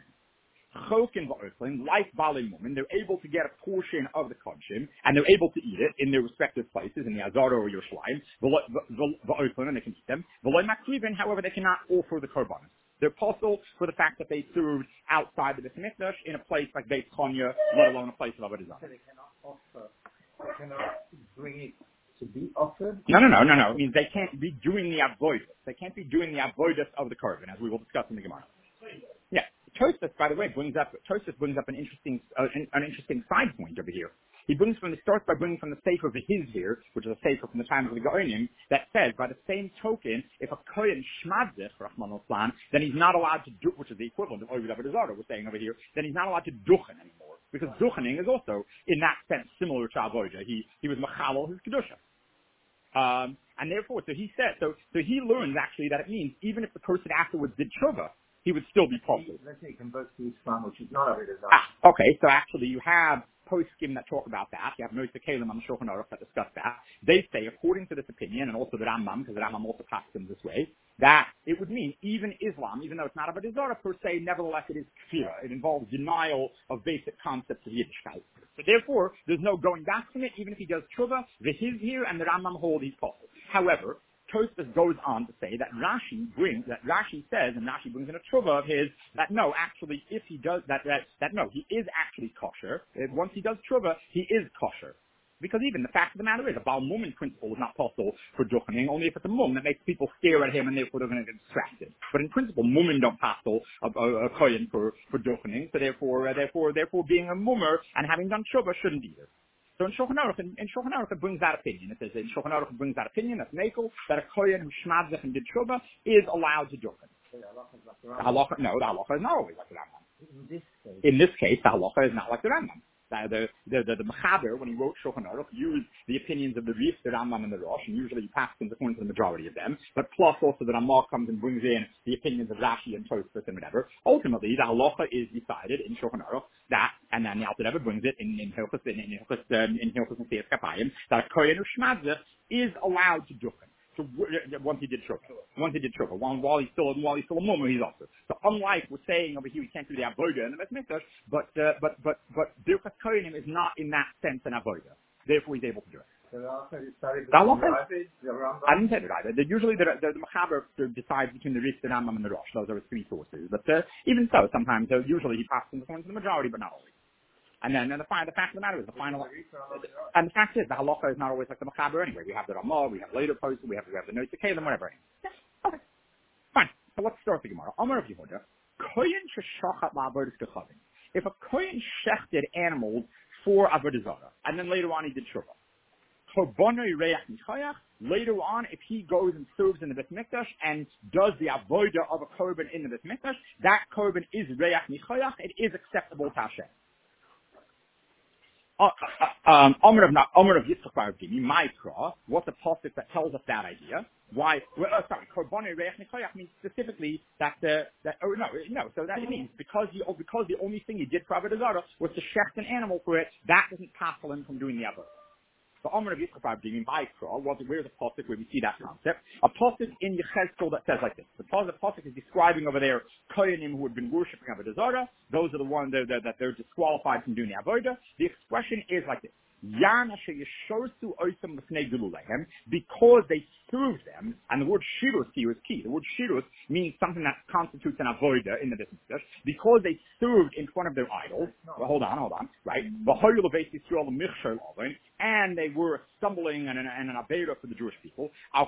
Chokin va'oslin, like Bali woman, they're able to get a portion of the kodshim, and they're able to eat it in their respective places, in the Azara or Yerushalayim, va'oslin, and they can eat them. V'loy makrivin, however, they cannot offer the korbanos. They're possible for the fact that they served outside the Beit Mikdash in a place like Beit Chania, let alone a place of Avodah Zarah. So they cannot offer, they cannot bring it to be offered? No, no, no, no, no. It means they can't be doing the avodas. They can't be doing the avodas of the korban, as we will discuss in the Gemara. Yeah. Tosfos, by the way, brings up Tosfos brings up an interesting uh, an, an interesting side point over here. He brings from the starts by bringing from the sefer of his here, which is a sefer from the time of the Gaonim, that says by the same token, if a kohen shmadzich Rahman al then he's not allowed to do, which is the equivalent of Ovid Avodah Zarah we're saying over here, then he's not allowed to duchen anymore, because duchening is also in that sense similar to avodah. He he was machalo his kedusha. Um, and therefore, so he said, so so he learns actually that it means even if the person afterwards did tshuva, he would still be possible. Let's say he converts to Islam, which is not Avodah Zarah. Ah, okay, so actually you have poskim that talk about that. You have Moshe Kalim on the Shulchan Aruch that discuss that. They say, according to this opinion, and also the Rambam, because the Rambam also passes them this way, that it would mean even Islam, even though it's not Avodah Zarah per se, nevertheless it is kfira. It involves denial of basic concepts of Yiddishkeit. So therefore, there's no going back from it, even if he does tshuva, the his here and the Rambam hold he's possible. However, Tosfos goes on to say that Rashi brings, that Rashi says, and Rashi brings in a tshuva of his, that no, actually, if he does, that, that, that no, he is actually kosher. Once he does tshuva, he is kosher. Because even the fact of the matter is, a Baal Mum in principle is not possible for duchening, only if it's a mum that makes people stare at him and therefore they're going to get distracted. But in principle, mummin don't possible a, a, a kohen for, for duchening, so therefore, uh, therefore, therefore being a mummer and having done tshuva shouldn't either. So in Shulchan Aruch, in, in Shulchan Aruch it brings that opinion. It says in Shulchan Aruch it brings that opinion, that's Mekel, that a kohen who shmadzich and did tshuva is allowed to duchen. The halacha, no, the halacha is not always like the Rambam. In this case, in this case, the halacha is not like the Rambam. The, the, the, the Mechaber, when he wrote Shulchan Aruch, used the opinions of the Rif, the Rambam, and the Rosh, and usually he passes them according to the majority of them, but plus also the Ramah comes and brings in the opinions of Rashi and Tosfos and whatever. Ultimately, the halacha is decided in Shulchan Aruch that, and then the Alter Rebbe brings it in in Hilchos in in Hilchos um, in Hilchos and Siyas Kapayim, that a kohen who shmadzeh is allowed to duchen. So once he did tshuva, once he did tshuva, while, while he's still while he's still a mummer, he's also. So unlike we're saying over here, we can't do the avodah and the Beit Mikdash, but uh, but but but Birkas Kohanim is not in that sense an avodah. Therefore, he's able to do it. the halacha is started The with halacha- the the Rambam. I didn't say that either. The, usually the the, the Mechaber decides between the Rif, the Rambam, and the Rosh. Those are his three sources. But uh, even so, sometimes uh, usually he passes them according to the majority, but not always. And then, and the, the fact of the matter is, the final, and the fact is, the halacha is not always like the Mechaber anyway. We have the Ramah, we have later posts, we have, we have the Notes of Kalim, whatever. Yeah, okay. Fine. So let's start the Gemara. Amar of Yehuda, Kohen sheshachat la'avodas kechavim. If a Kohen shechted animals for avodah zarah, and then later on he did shuvah. Korbonoi reach nichayach, later on, if he goes and serves in the Beit Mikdash and does the avodah of a korban in the Beit Mikdash, that korban is reach nichayach, it is acceptable to Hashem. Uh, uh, um, Omer of Omer of Yitzchak Bar Gimi, Ma'ikra, what's the pasuk that tells us that idea? Why? Well, uh, sorry, Korbonei reach nichayach means specifically that uh, that oh no no so that it means because he oh, because the only thing he did for avodah zarah was to shecht an animal for it, that doesn't cancel him from doing the avodah. So Omer of Yitzchak Bar Gimi, Ma'ikra, where's the pasuk where we see that concept? A pasuk in Yechezkel that says like this. The pasuk, the pasuk is describing over there kohanim who had been worshiping avodah zarah. Those are the ones that, that, that they're disqualified from doing the avodah. The expression is like this. Because they served them, and the word shirus here is key. The word shirus means something that constitutes an avodah in the business. Because they served in front of their idols. Well, hold on, hold on, right? And they were stumbling and an, and an avodah for the Jewish people.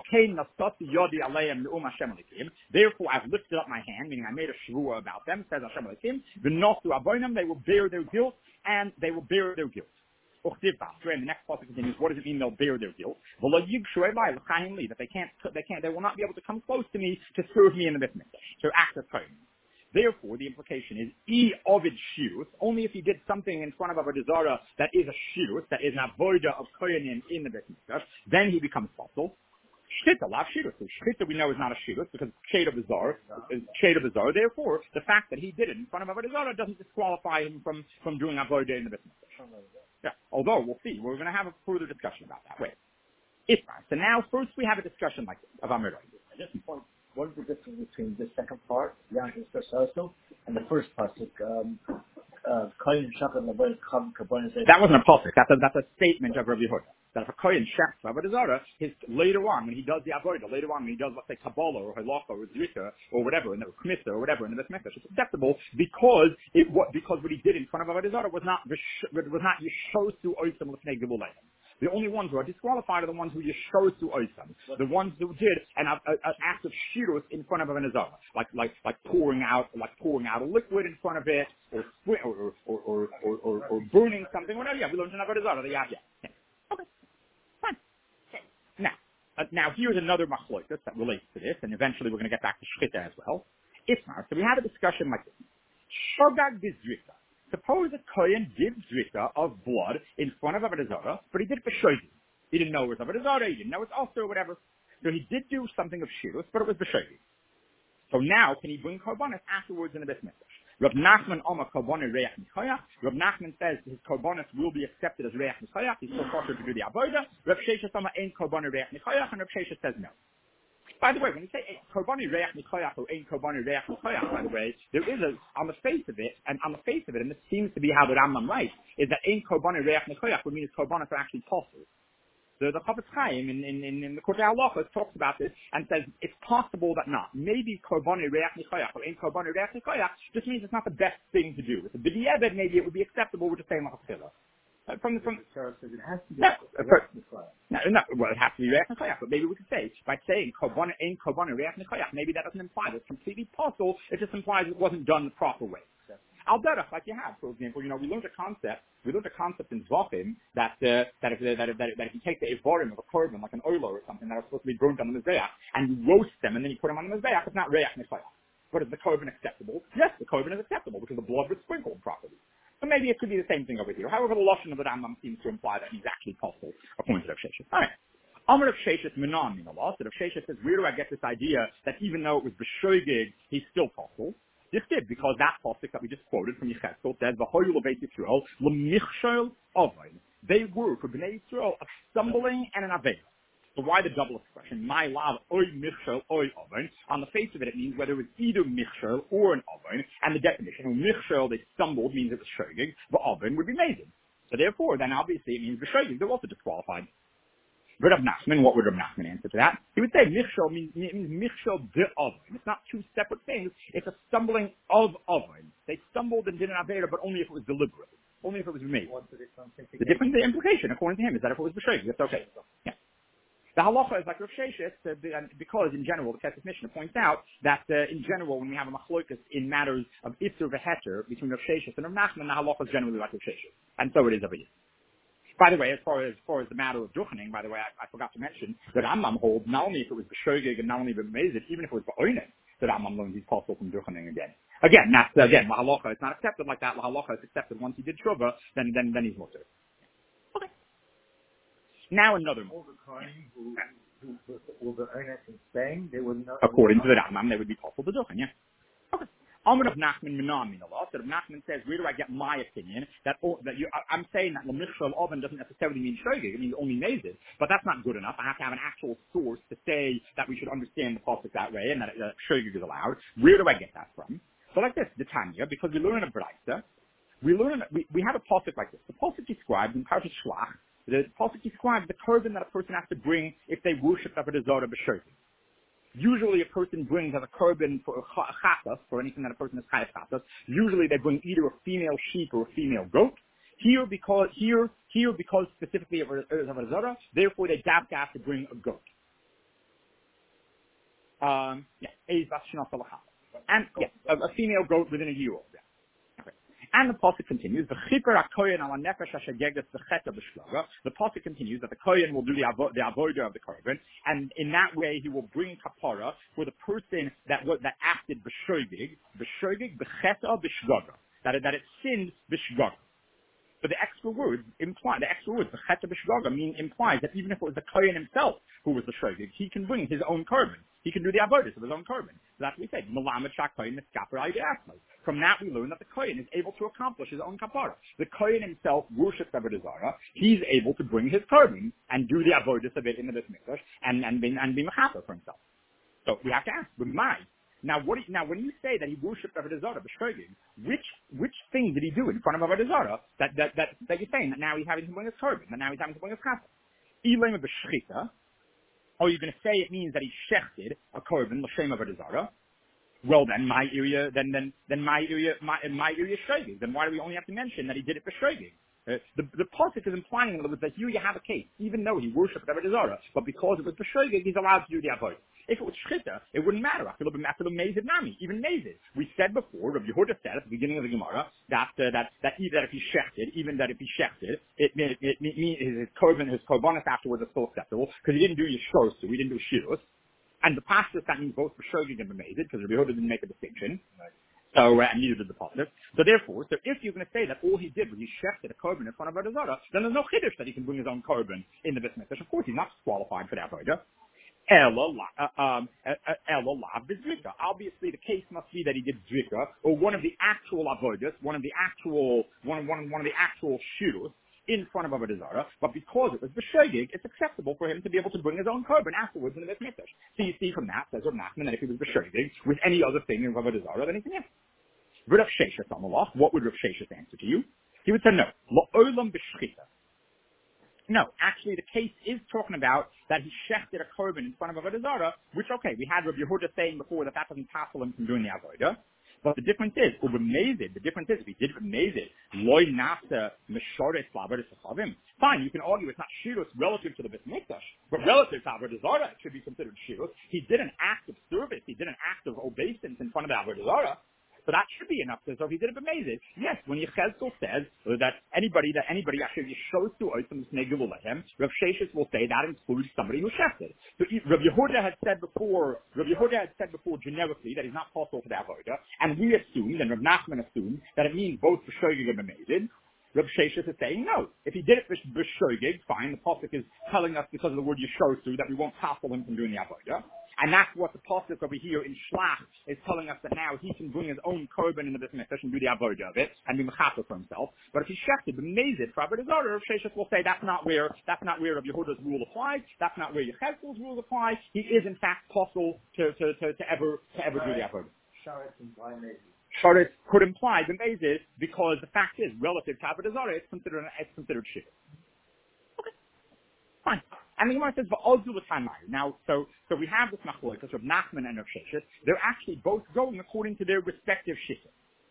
Therefore, I've lifted up my hand, meaning I made a shvuah about them. Says Hashem Elokim. They will bear their guilt, and they will bear their guilt. And the next passage continues, what does it mean they'll bear their guilt? That they can't, they can't, they will not be able to come close to me to serve me in the Beit Mikdash. So act as kohen. Therefore, the implication is, e ovid shirus, only if he did something in front of avodah zarah that is a shirus, that is an avodah of kohenim in the Beit Mikdash, then he becomes fossil. Shchita, lav shirus. So shchita we know is not a shirus because shade of bizarre is shade of bizarre. Therefore, the fact that he did it in front of avodah zarah doesn't disqualify him from, from doing avodah in the Beit Mikdash. Yeah. Although we'll see, we're going to have a further discussion about that. Wait. It's fine. So now, first we have a discussion like this of Amirai. At this point, what is the difference between the second part, Yankees Versailles, and the first part, um, uh, Kohen Shachat Laboy Kam Kabon? That wasn't a pasuk. That's a that's a statement of Rabbi Yehuda. That if a Kohen shechts avodah zarah, his later on when he does the avodah, later on when he does let's say Kabbalah or Halacha or Zrika or whatever, in the Kmissa or whatever in the Beit Mikdash, it's acceptable because it what because what he did in front of avodah zarah was not was not yishosu oisam l'fnei gebulayim. The only ones who are disqualified are the ones who yishosu oisam, the ones who did an, an act of shirus in front of avodah zarah, like like like pouring out like pouring out a liquid in front of it, or or or or or, or, or burning something, whatever. Yeah, we learned in avodah zarah. Yeah, yeah. yeah. Okay. Now, uh, now here's another machlokas that relates to this, and eventually we're going to get back to shchita as well. Itmar. So we have a discussion like this. Shogag bizrika. Suppose a kohen did zrika of blood in front of avodah zarah, but he did it for shoydi. He didn't know it was avodah zarah. He didn't know it's also or whatever. So he did do something of shirus, but it was b'shoydi. So now, can he bring korbanos afterwards in the Beit Mikdash? Rav Nachman Omar Korbonei Reach Nichayach. Rav Nachman says his korbanos will be accepted as Reach Nichayach. He's still kosher to do the avodah. Rav Sheshes Omar Ein Korbonei Reach Nichayach, and Rav Sheshes says no. By the way, when you say Korbonei Reach Nichayach or Ein Korbonei Reach Nichayach, by the way, there is a on the face of it, and on the face of it, and this seems to be how the Rambam writes, is that Ein Korbonei Reach Nichayach would mean his korbanos are actually possible. The, the Chafetz Chaim in, in, in, in the Kortei Halachos talks about this and says it's possible that not. Maybe Korbanei Reach Nichoyach or Ein Korbanei Reach Nichoyach just means it's not the best thing to do. With the B'di'eved, maybe it would be acceptable with the same Lachachila. Uh, from the, from, so it has to be no, Reach Nichoyach. no, no, well, it has to be Reach Nichoyach, but maybe we could say, by saying Korbanei Ein Korbanei Reach Nichoyach, maybe that doesn't imply that it's completely possible, it just implies it wasn't done the proper way. Al derech, like you have, for example, you know, we learned a concept, we learned a concept in Zvachim that, uh, that if, that if, that if, that if you take the Ivorim of a korban, like an oilo or something, that are supposed to be burnt on the Mizbeach, and you roast them and then you put them on the Mizbeach, it's not Reach Nichoyach. But is the korban acceptable? Yes, the korban is acceptable because the blood was sprinkled properly. So maybe it could be the same thing over here. However, the Lashon of the Rambam seems to imply that he's actually possible, according to Rav Sheshes. Alright. Amar Rav Sheshes Minan min Allah. So Rav Sheshes says, where do I get this idea that even though it was b'shoigig, he's still possible? This did, because that pasuk that we just quoted from Yechezkel says, "V'hoyu leBeit Yisrael l'michshel avain." They were for Bnei Yisrael a stumbling and an avein. So why the double expression? My lav oy michshel oy avain. On the face of it, it means whether it was either michshel or an avain. And the definition, michshel, they stumbled, means it was shogig. But avain would be mazed. So therefore, then obviously it means b'shogig. They're also disqualified. But Rav Nachman, what would Rav Nachman answer to that? He would say Michshel means, means Michshel de Oven. It's not two separate things. It's a stumbling of Oven. They stumbled and did an Avera, but only if it was deliberate. Only if it was made. What's the difference? The difference, the implication, according to him, is that if it was b'shogig, that's okay. Yeah. The halacha is like Rav Sheshes, uh, because in general, the Kesef Mishnah points out that uh, in general, when we have a machlokas in matters of Isser v'Heter between Rav Sheshes and Rav Nachman, the halacha is generally like Rav Sheshes. And so it is over here. By the way, as far as, as far as the matter of Duchening, by the way, I, I forgot to mention that Rambam holds not only if it was b'shogig and not only b'mezid, even if it was b'oinen, that Rambam learns he's possible from Duchening again. Again, that's, again, lahalacha, it's not accepted like that. Lahalacha is accepted once he did Shuvah, then, then, then he's mutter. Okay. Now another All the Kohanim who, who, who were the owners in Spain, they would not. According to the Rambam, they would be possible to Duchen, yeah. Okay. Amr of Nachman Minan min Allah. So Nachman says, where do I get my opinion? That all, that you, I, I'm saying that L'michshel Oven doesn't necessarily mean shogig, it means only mazid. But that's not good enough. I have to have an actual source to say that we should understand the pasuk that way and that uh, shogig is allowed. Where do I get that from? So like this, the Tanya, because we learn in a Braisa, we learn, we, we have a pasuk like this. The pasuk describes in Parashat Shlach, the pasuk describes the korban that a person has to bring if they worship Avodah Zarah b'shogig. Usually a person brings as a korban for a chatas, for anything that a person is chayav chatas, usually they bring either a female sheep or a female goat. Here, because, here, here, because specifically of Avodah Zarah, therefore they have to bring a goat. Um, yeah, and, yeah, a, a female goat within a year old. Yeah. Okay. And the pasuk continues, the pasuk continues that the kohen will do the, avo- the avodah of the korban, and in that way he will bring kapara for the person that was, that acted b'shogig, b'shogig, b'cheta, b'shgaga, that it, that it sinned b'shgaga. But the extra words imply, the extra words, b'cheta b'shgaga, mean, implies that even if it was the kohen himself who was the shogig, he can bring his own korban. He can do the avodas of his own korban. So that's what we said. From that we learn that the kohen is able to accomplish his own kapara. The kohen himself worships Avodah Zarah. He's able to bring his korban and do the avodas of it in the Beit Mikdash and and be and be mechaper for himself. So we have to ask, why? Now, what? Now, when you say that he worshipped Avodah Zarah b'shogig, which which thing did he do in front of Avodah Zarah that that that that you're saying that now he's having to bring his korban, that now he's having to bring his kapara? Ilema b'shchita. Or you're going to say it means that he shechted a korban l'shem Avodah Zarah. Well, then my area, then then then my area, my my area shogig. Then why do we only have to mention that he did it for shogig? Uh, the the pasuk is implying that here you have a case, even though he worshipped Avodah Zarah, but because it was for shogig, he's allowed to do the avodah. If it was shchita, it wouldn't matter. I feel a bit after the mazid nami, even mazid. We said before, Rabbi Yehuda said at the beginning of the Gemara that uh, that that even that if he shechted, even that if he shechted, it it, it, it means his korban, his korbanos afterwards are still acceptable because he didn't do yishros, so he didn't do shirus. And the pashtus that means both for shogig and b'mezid because Rabbi Yehuda didn't make a distinction. Right. So, uh, and neither did the positive. So therefore, so if you're going to say that all he did was he shechted a korban in front of Avodah Zarah, then there's no chiddush that he can bring his own korban in the Beit Mikdash. Of course, he's not qualified for that avodah. Obviously, the case must be that he did zrika, or one of the actual avodas, one of the actual, one, one, one of the actual shirus in front of Avodah Zarah, but because it was b'shogig, it's acceptable for him to be able to bring his own korban afterwards in the Beit Mikdash. So you see from that, says Rav Nachman, that if he was b'shogig with any other thing in Avodah Zarah, then he can, yeah. Rav Sheshes Amalach, what would Rav Sheshes answer to you? He would say no. La'olam b'shchita. No, actually the case is talking about that he shechted a korban in front of Avodah Zarah, which, okay, we had Rabbi Yehuda saying before that that doesn't tassel him from doing the Avodah. But the difference is, or b'mezid, the difference is, if he did b'mezid, loy nasa meshoret l'avodas chavim. Fine, you can argue it's not shirus relative to the Beit Mikdash, but relative to Avodah Zarah, it should be considered shirus. He did an act of service, he did an act of obeisance in front of the Avodah Zarah. So that should be enough. So if he did it b'mezid, yes, when Yechezkel says that anybody, that anybody actually shows to us from the Snegul Lehem, Rav Sheshes will say that includes somebody who shefted. So Rav Yehuda had said before, Rav Yehuda had said before generically that he's not possible for the Avodah, and we assumed, and Rav Nachman assumed, that it means both b'shogig and b'mezid. Rav Sheshes is saying no. If he did it b'shogig, fine, the Pasuk is telling us because of the word Yeshoshu that we won't tassel him from doing the Avodah. And that's what the pasuk over here in Shlach is telling us, that now he can bring his own korban in the Beit Mikdash and do the avodah of it and be mechaper for himself. But if he shechted, b'mezid for Avodah Zarah, Rav Sheshes will say that's not where that's not where Rav Yehuda's rule applies. That's not where Yechezkel's rule applies. He is in fact possible to to to, to ever to ever do the avodah. Sharet imply mezid. Sharet could imply b'mezid because the fact is, relative to Avodah Zarah, it's considered it's considered shir. Okay, fine. And the Gemara says, "Va'ozu l'tanai." Now, so so we have this machlokes of Nachman and Rav Sheshes. They're actually both going according to their respective shittas.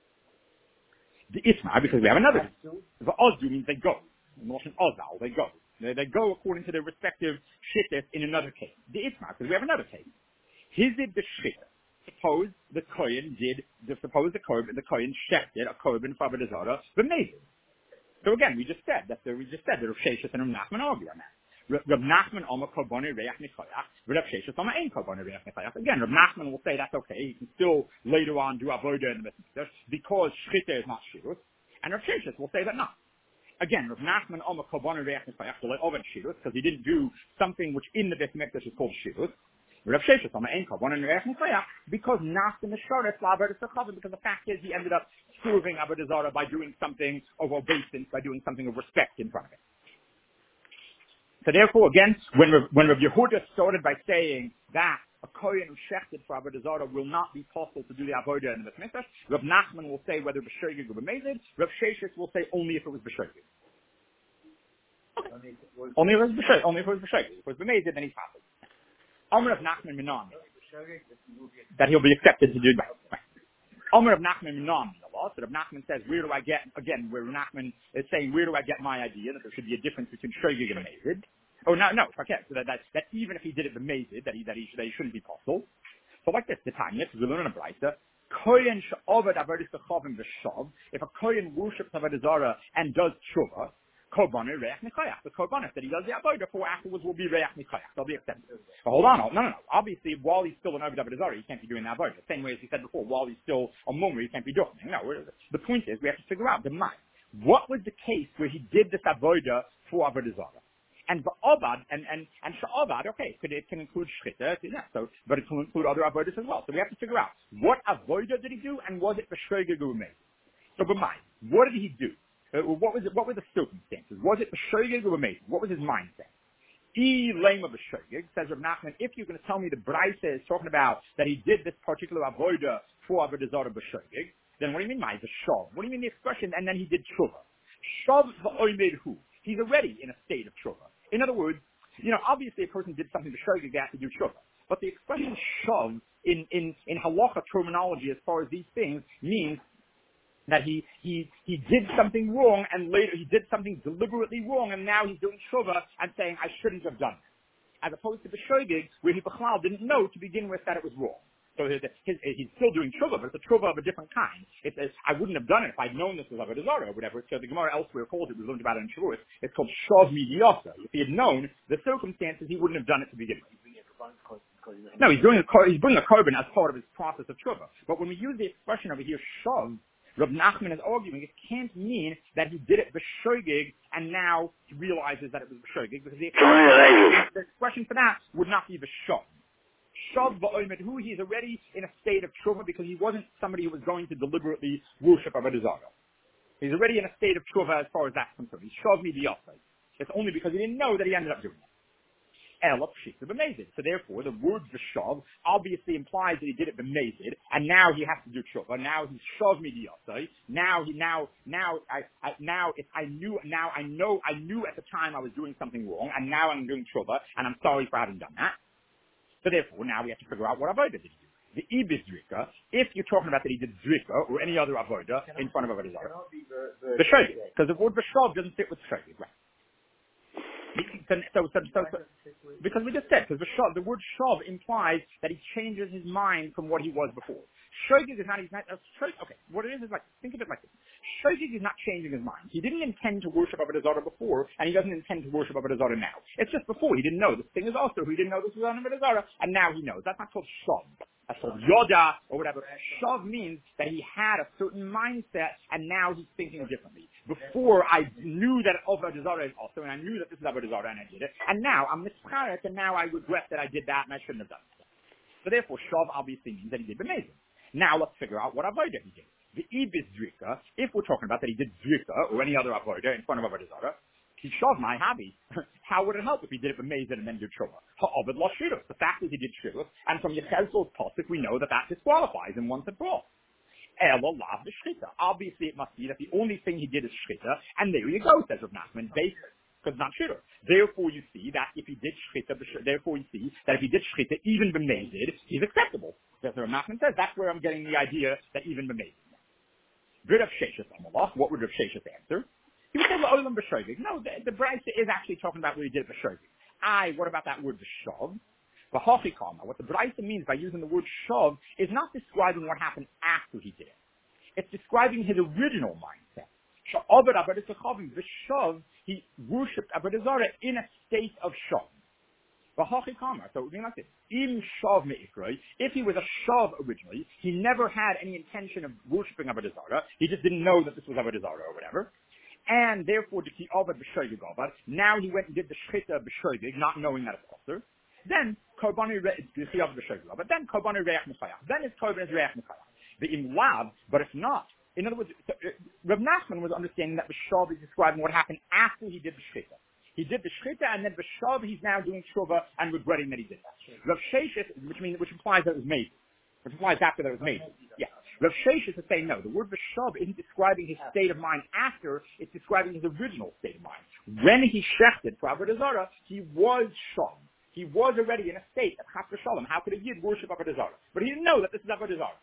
The Itmar, because we have another. Va'ozu means they go. Not an ozal, they go. They, they go according to their respective shittas in another case. The Itmar, because we have another case. Hizid the shitta. Suppose the kohen did. The, suppose the kohen the kohen shechted a korban for Avodah Zarah, but maybe. So again, we just said that we just said that Rav Sheshes and Rav Nachman argue on that. Rav Nachman Omer Karboni Reach Nichayach, Rav Sheshes Omer Ein Karboni Reach Nichayach. Again, Rav Nachman will say that's okay. He can still later on do avodah in the Beit Mikdash because shchita is not shirus, and Rav Sheshes will say that not. Again, Rav Nachman Omer Karboni Reach Nichayach will over shirus because he didn't do something which in the Beit Mikdash is called shirus. Rav Sheshes Omer Ein Karboni Reach Nichayach because not in the Shoret L'Avodas Chavim, because the fact is he ended up serving Avodah Zarah by doing something of obeisance, by doing something of respect in front of it. So therefore, again, when Rav, when Rav Yehuda started by saying that a kohen who shechted for Avodah Zarah will not be possible to do the avodah in the Beit Mikdash, Rav Nachman will say whether b'shogig or b'mezid. Rav Sheshes will say only if it was b'shogig. Okay. Only if it was b'shogig. Only if it was b'shogig. If it was b'mezid, then he's possible. Amar Rav Nachman Minan, that he'll be accepted to do it. Amar Rav Nachman Minan, so Rav Nachman says, where do I get, again, where Rav Nachman is saying, where do I get my idea that there should be a difference between shogig and b'mezid? Oh, no, no, okay, so that, that, that even if he did it b'mezid, that he, that he, that he shouldn't be possible. So like this, the Tanya, because we learn in a Braisa, kohen she'ovad avodas chavim v'shav, if a kohen worships Avodah Zarah and does tshuva, korbanah reach nichayach, the korbanah that he does the avodah for afterwards will be reach nichayach, they'll be accepted. But hold on, no, no, no, obviously while he's still an Avodah Zarah, he can't be doing the avodah. The same way as he said before, while he's still a mummer, he can't be doing it. No, the point is, we have to figure out the mind. What was the case where he did this avodah for Avodah Zarah? And ba'obad, and, and, and sha'obad, okay, could, it can include shchita, yeah, so, but it can include other avodas as well. So we have to figure out, what avodah did he do, and was it b'shogig or b'mezid? So b'mai, what did he do? Uh, what was it, what were the circumstances? Was it b'shogig or b'mezid? What was his mindset? E lema b'shogig, says Rav Nachman, if you're going to tell me the Braisa is talking about that he did this particular avodah for Avodah Zarah b'shogig, then what do you mean by the shav? What do you mean the expression, and then he did tshuva? Shav v'oimed hu. He's already in a state of tshuva. In other words, you know, obviously a person did something to shogig, they have to do tshuva. But the expression shav in, in, in halacha terminology as far as these things means that he, he, he did something wrong and later he did something deliberately wrong and now he's doing tshuva and saying, I shouldn't have done it. As opposed to the shogig where he b'chlal didn't know to begin with that it was wrong. So his, his, he's still doing tshuva, but it's a tshuva of a different kind. It's, it's, I wouldn't have done it if I'd known this was Avodah Zarah or whatever. So the Gemara elsewhere calls it, we learned about it in Shavuot, it's called shav midiyasa. If he had known the circumstances, he wouldn't have done it to begin with. No, he's doing a, he's bringing a korban as part of his process of tshuva. But when we use the expression over here, shav, Rav Nachman is arguing it can't mean that he did it b'shogig and now he realizes that it was b'shogig because the expression, the expression for that would not be b'shav. Shav v'oimed hu, he's already in a state of tshuva because he wasn't somebody who was going to deliberately worship Avodah Zarah. He's already in a state of tshuva as far as that's concerned. He's shav midiyasai. It's only because he didn't know that he ended up doing it. Ela Pshita B'mezid. So therefore, the word V'shav obviously implies that he did it B'mezid, and now he has to do tshuva. Now he's shav midiyasai. Now he, now, now, I, I, now if I knew, now I know, I knew at the time I was doing something wrong, and now I'm doing tshuva, and I'm sorry for having done that. So therefore, now we have to figure out what avodah did he do. The ibis drika, if you're talking about that he did drika or any other avodah in front of avodah zarah, the shogeg, because the word v'shav doesn't fit with shogeg, right? So, so, so, so, so, because we just said, because the, shav, the word shav implies that he changes his mind from what he was before. Shogeg is not, he's not, uh, shogeg, okay, what it is is like, think of it like this. Shogeg is not changing his mind. He didn't intend to worship Avodah Zarah before, and he doesn't intend to worship Avodah Zarah now. It's just before, he didn't know. This thing is also, he didn't know this was on Avodah Zarah, and now he knows. That's not called shav. That's called yoda, or whatever. Shav means that he had a certain mindset, and now he's thinking differently. Before, I knew that Avodah Zarah is also, and I knew that this is Avodah Zarah, and I did it. And now, I'm mischaret, and now I regret that I did that, and I shouldn't have done it. So therefore, shav obviously means that he did b'mezid. Now let's figure out what avodah he did. The ibis drika, if we're talking about that he did drika, or any other avodah in front of Avodah Zarah, he shav my hobby. How would it help if he did it b'mezid and then did tshuva? Ha'ovid lo shirus. The fact that he did shirus, and from Yechezkel's pasuk we know that that disqualifies him once and for all. Ela lav b'shchita. Obviously it must be that the only thing he did is shchita, and there you go, says Rav Nachman, based because it's not shira. Therefore, you see that if he did shchita, therefore you see that if he did shchita, even b'mezid, he's acceptable. As Rav Nachman says, that's where I'm getting the idea that even b'mezid. Rav Sheshes Amalach, what would Rav Sheshes answer? He would say, well, Olam b'shogeg. No, the, the Brisa is actually talking about what he did b'shogeg. I, what about that word b'shav? V'hachi kama. What the Brisa means by using the word shav is not describing what happened after he did it. It's describing his original mindset. Sha'avad avodah zachavim v'shav, he worshipped Avodah Zarah in a state of shav. V'hachi kama. So it would mean like this. Im shav me'ikroi, if he was a shav originally, he never had any intention of worshipping Avodah Zarah. He just didn't know that this was Avodah Zarah or whatever. And therefore, the ki avad b'shogeg avad. Now he went and did the shchita b'shogeg, not knowing that it's also. Then karbanu re'ach b'shogeg avad. Then karbanu re'ach nechayach. Then his korban is re'ach nechayach. The im lav, but if not, in other words, so, uh, Rav Nachman was understanding that b'shav is describing what happened after he did the shchita. He did the shchita, and then b'shav he's now doing tshuva and regretting that he did that. Rav Sheshes, which means which implies that it was made, which implies after that it was made. Yeah. Rav Sheshes is saying no. The word b'shav isn't describing his state of mind after; it's describing his original state of mind. When he shechted for Avodah Zarah, he was shav. He was already in a state of chas v'shalom. How could a yid worship Avodah Zarah? But he didn't know that this is Avodah Zarah.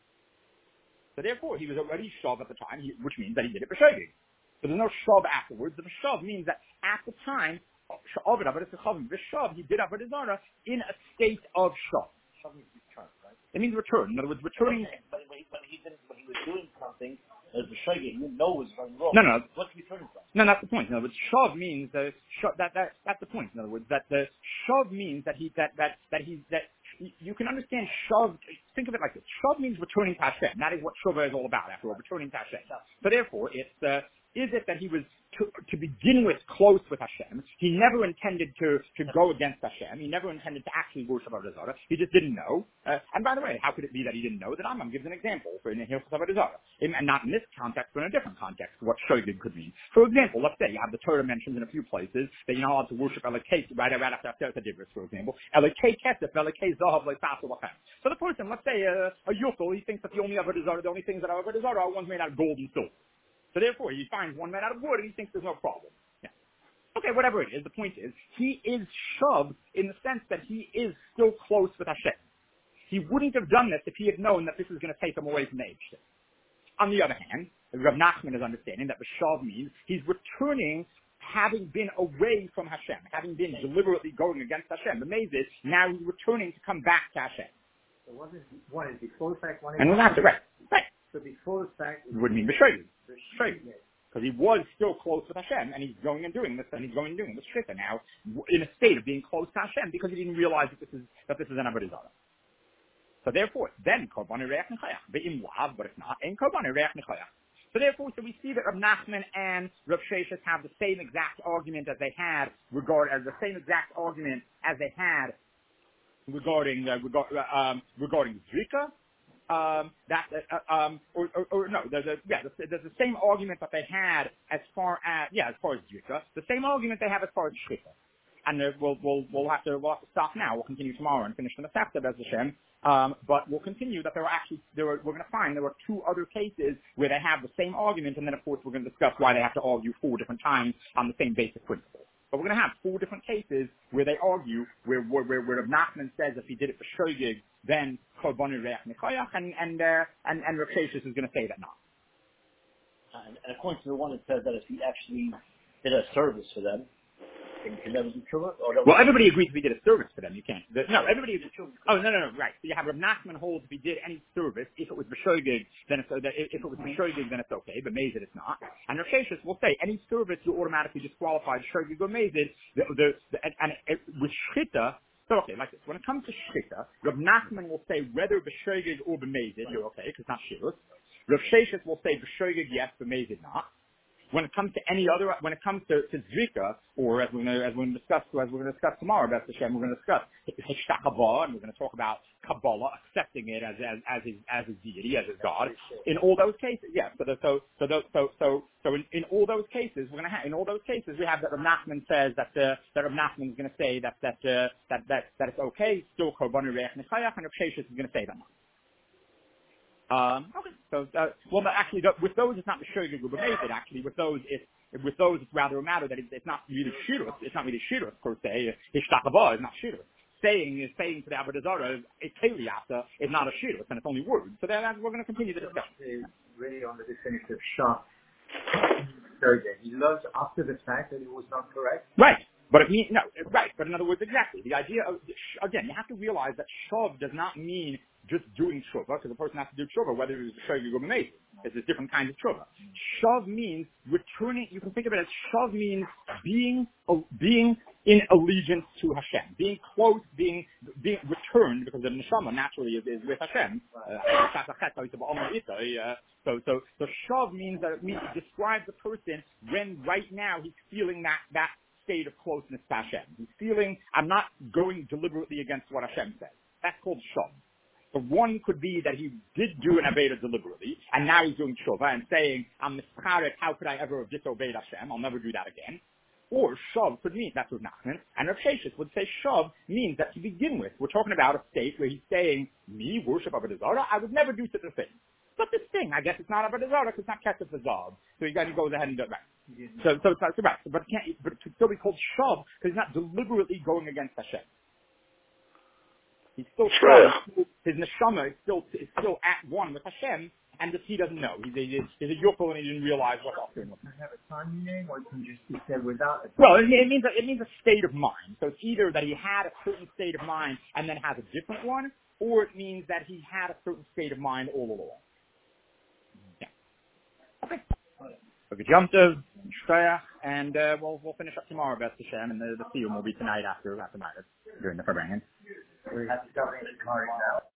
So therefore, he was already shav at the time, he, which means that he did it b'shogeg. So there's no shav afterwards. The b'shav means that at the time, shav b'shav, he did Avodah Zarah in a state of shav. Shav means return, right? It means return. In other words, returning. Okay. But when he, when he didn't, when he was doing something, as the shogeg, you know was wrong. No, no. What's he returning from? No, that's the point. In other words, shav means uh, shav, that that that's the point. In other words, that the shav means that he that that that he that you can understand shav. Think of it like this: shav means returning to Hashem. That is what shuvah is all about. After all, returning to Hashem. So therefore, it's uh, is it that he was to, to begin with close with Hashem? He never intended to to go against Hashem. He never intended to actually worship Avodah Zarah. He just didn't know. Uh, and by the way, how could it be that he didn't know? That Rambam gives an example for in Hilchos Avodah Zarah, and not in this context, but in a different context. What shogeg could mean. For example, let's say you have the Torah mentions in a few places that you're not allowed to worship Elokei right right after Aseret Dibros, for example. Elokei Kesef, Elokei Zahav Leisasu Lachem. So the person, let's say uh, a Yuchel, he thinks that the only Avodah Zarah, the only things that are Avodah Zarah are ones made out of gold and silver. So therefore, he finds one made out of wood, and he thinks there's no problem. Yeah. Okay, whatever it is, the point is, he is shav in the sense that he is still close with Hashem. He wouldn't have done this if he had known that this was going to take him away from the Eibushter. On the other hand, Rav Nachman is understanding that b'shav means he's returning, having been away from Hashem, having been deliberately going against Hashem. The maze is, now he's returning to come back to Hashem. So one is, one is before the fact, one is and after, right, right. So before the fact, it would mean b'shogeg. Straight. Because he was still close with Hashem, and he's going and doing this, and he's going and doing this shita now, in a state of being close to Hashem, because he didn't realize that this is, that this is an Avodah Zarah. So therefore, then, korban re'ach nechayach. Ve'im lav, but if not, en korban re'ach nechayach. So therefore, so we see that Rav Nachman and Rav Sheshes have the same exact argument as they had, regard, as the same exact argument as they had regarding, uh, regard, uh, um, regarding Zrika, Um, that, uh, um, or, or, or no, there's a, yeah, there's, there's the same argument that they had as far as, yeah, as far as Drika, the same argument they have as far as Shchita. and uh, we'll, we'll, we'll have to, we'll have to stop now. We'll continue tomorrow and finish the Masechta Bez Hashem. Um, but we'll continue that there are actually, there are, we're going to find there are two other cases where they have the same argument, and then of course we're going to discuss why they have to argue four different times on the same basic principle. But we're going to have four different cases where they argue, where where where, where Nachman says if he did it for Shoigig, then Korbanu Reach Nechayach, and and uh, and and Rav Sheshes is going to say that not. Uh, and, and according to the one, it says that if he actually did a service for them, then he can never do tshuva. Well, everybody agrees if he did a service for them, you can't. The, no, everybody. Oh no, no, no, right. So you have Rav Nachman holds if he did any service, if it was b'shoigig, then it's, uh, if it was b'shoigig, then it's okay. But mazid, it's not. And Rav Sheshes will say any service you automatically disqualified shoigig or mazid. The, the, the, and, and it, with shchita. So okay, like this. When it comes to shchita, Rav Nachman will say whether b'shoigig or b'mazid, you're okay because it's not shirus. Rav Sheshes will say b'shoigig yes, b'mazid not. When it comes to any other, when it comes to, to Zvika, or as we're going to, as we're going to discuss, as we're going to discuss tomorrow, Beth Hashem, we're going to discuss Hishtachavah, and we're going to talk about Kabbalah, accepting it as, as, as his, as his deity, as his God. In all those cases, yeah, so, the, so, so, those, so, so, so in, in all those cases, we're going to have, in all those cases, we have that Rav Nachman says that, uh, that Rav Nachman is going to say that, that, uh, that, that, that it's okay, still Korbanu Reach Nechayach, and Rav Sheshes is going to say that. Um, okay. So, uh, well, but actually, with those, it's not the shoigig or b'mezid. Actually, with those, it's with those, it's rather a matter that it's, it's not really shirus. It's not really shirus per se. Hishtachavah is not shirus. Saying is saying to the Avodah Zarah, Keliyata is not a shirus, and it's only words. So then we're going to continue the discussion. Is really on the definitive shot. He learns after the fact that it was not correct. Right. But it means, no, right. But in other words, exactly. The idea of, again, you have to realize that shav does not mean just doing tshuva, because the person has to do tshuva, whether it is a shoigig or b'mezid. There's different kinds of tshuva. Shav means returning, you can think of it as shav means being, being in allegiance to Hashem, being close, being, being returned, because the neshama naturally is, is with Hashem. Uh, so, so, so shav means that it means to describe the person when right now he's feeling that, that state of closeness to Hashem. He's feeling, I'm not going deliberately against what Hashem says. That's called shav. So one could be that he did do an Aveda deliberately, and now he's doing tshuva and saying, I'm mischaret, how could I ever have disobeyed Hashem? I'll never do that again. Or shav could mean, that's Rav Nachman, and Rav Sheshes would say shav means that to begin with, we're talking about a state where he's saying, me, worship Avodah Zarah, I would never do such a thing. But this thing, I guess it's not Avodah Zarah because it's not Kesef V'Zav. So he goes ahead and does right. So, so it's not, so right. But it can't, but it could still be called shav because he's not deliberately going against Hashem. He's still strong. His neshama is still is still at one with Hashem, and just he doesn't know. He's a, he's a yokel and he didn't realize what else doing. Does it have a time name, or can just be said without a time? Well, it, it means a, it means a state of mind. So it's either that he had a certain state of mind and then has a different one, or it means that he had a certain state of mind all along. Yeah. Okay. So good jump to Shkoyach, and uh, we'll we'll finish up tomorrow, Beth Hashem, and the the film will be tonight after after night during the Farbrengen. We have to go in the car now.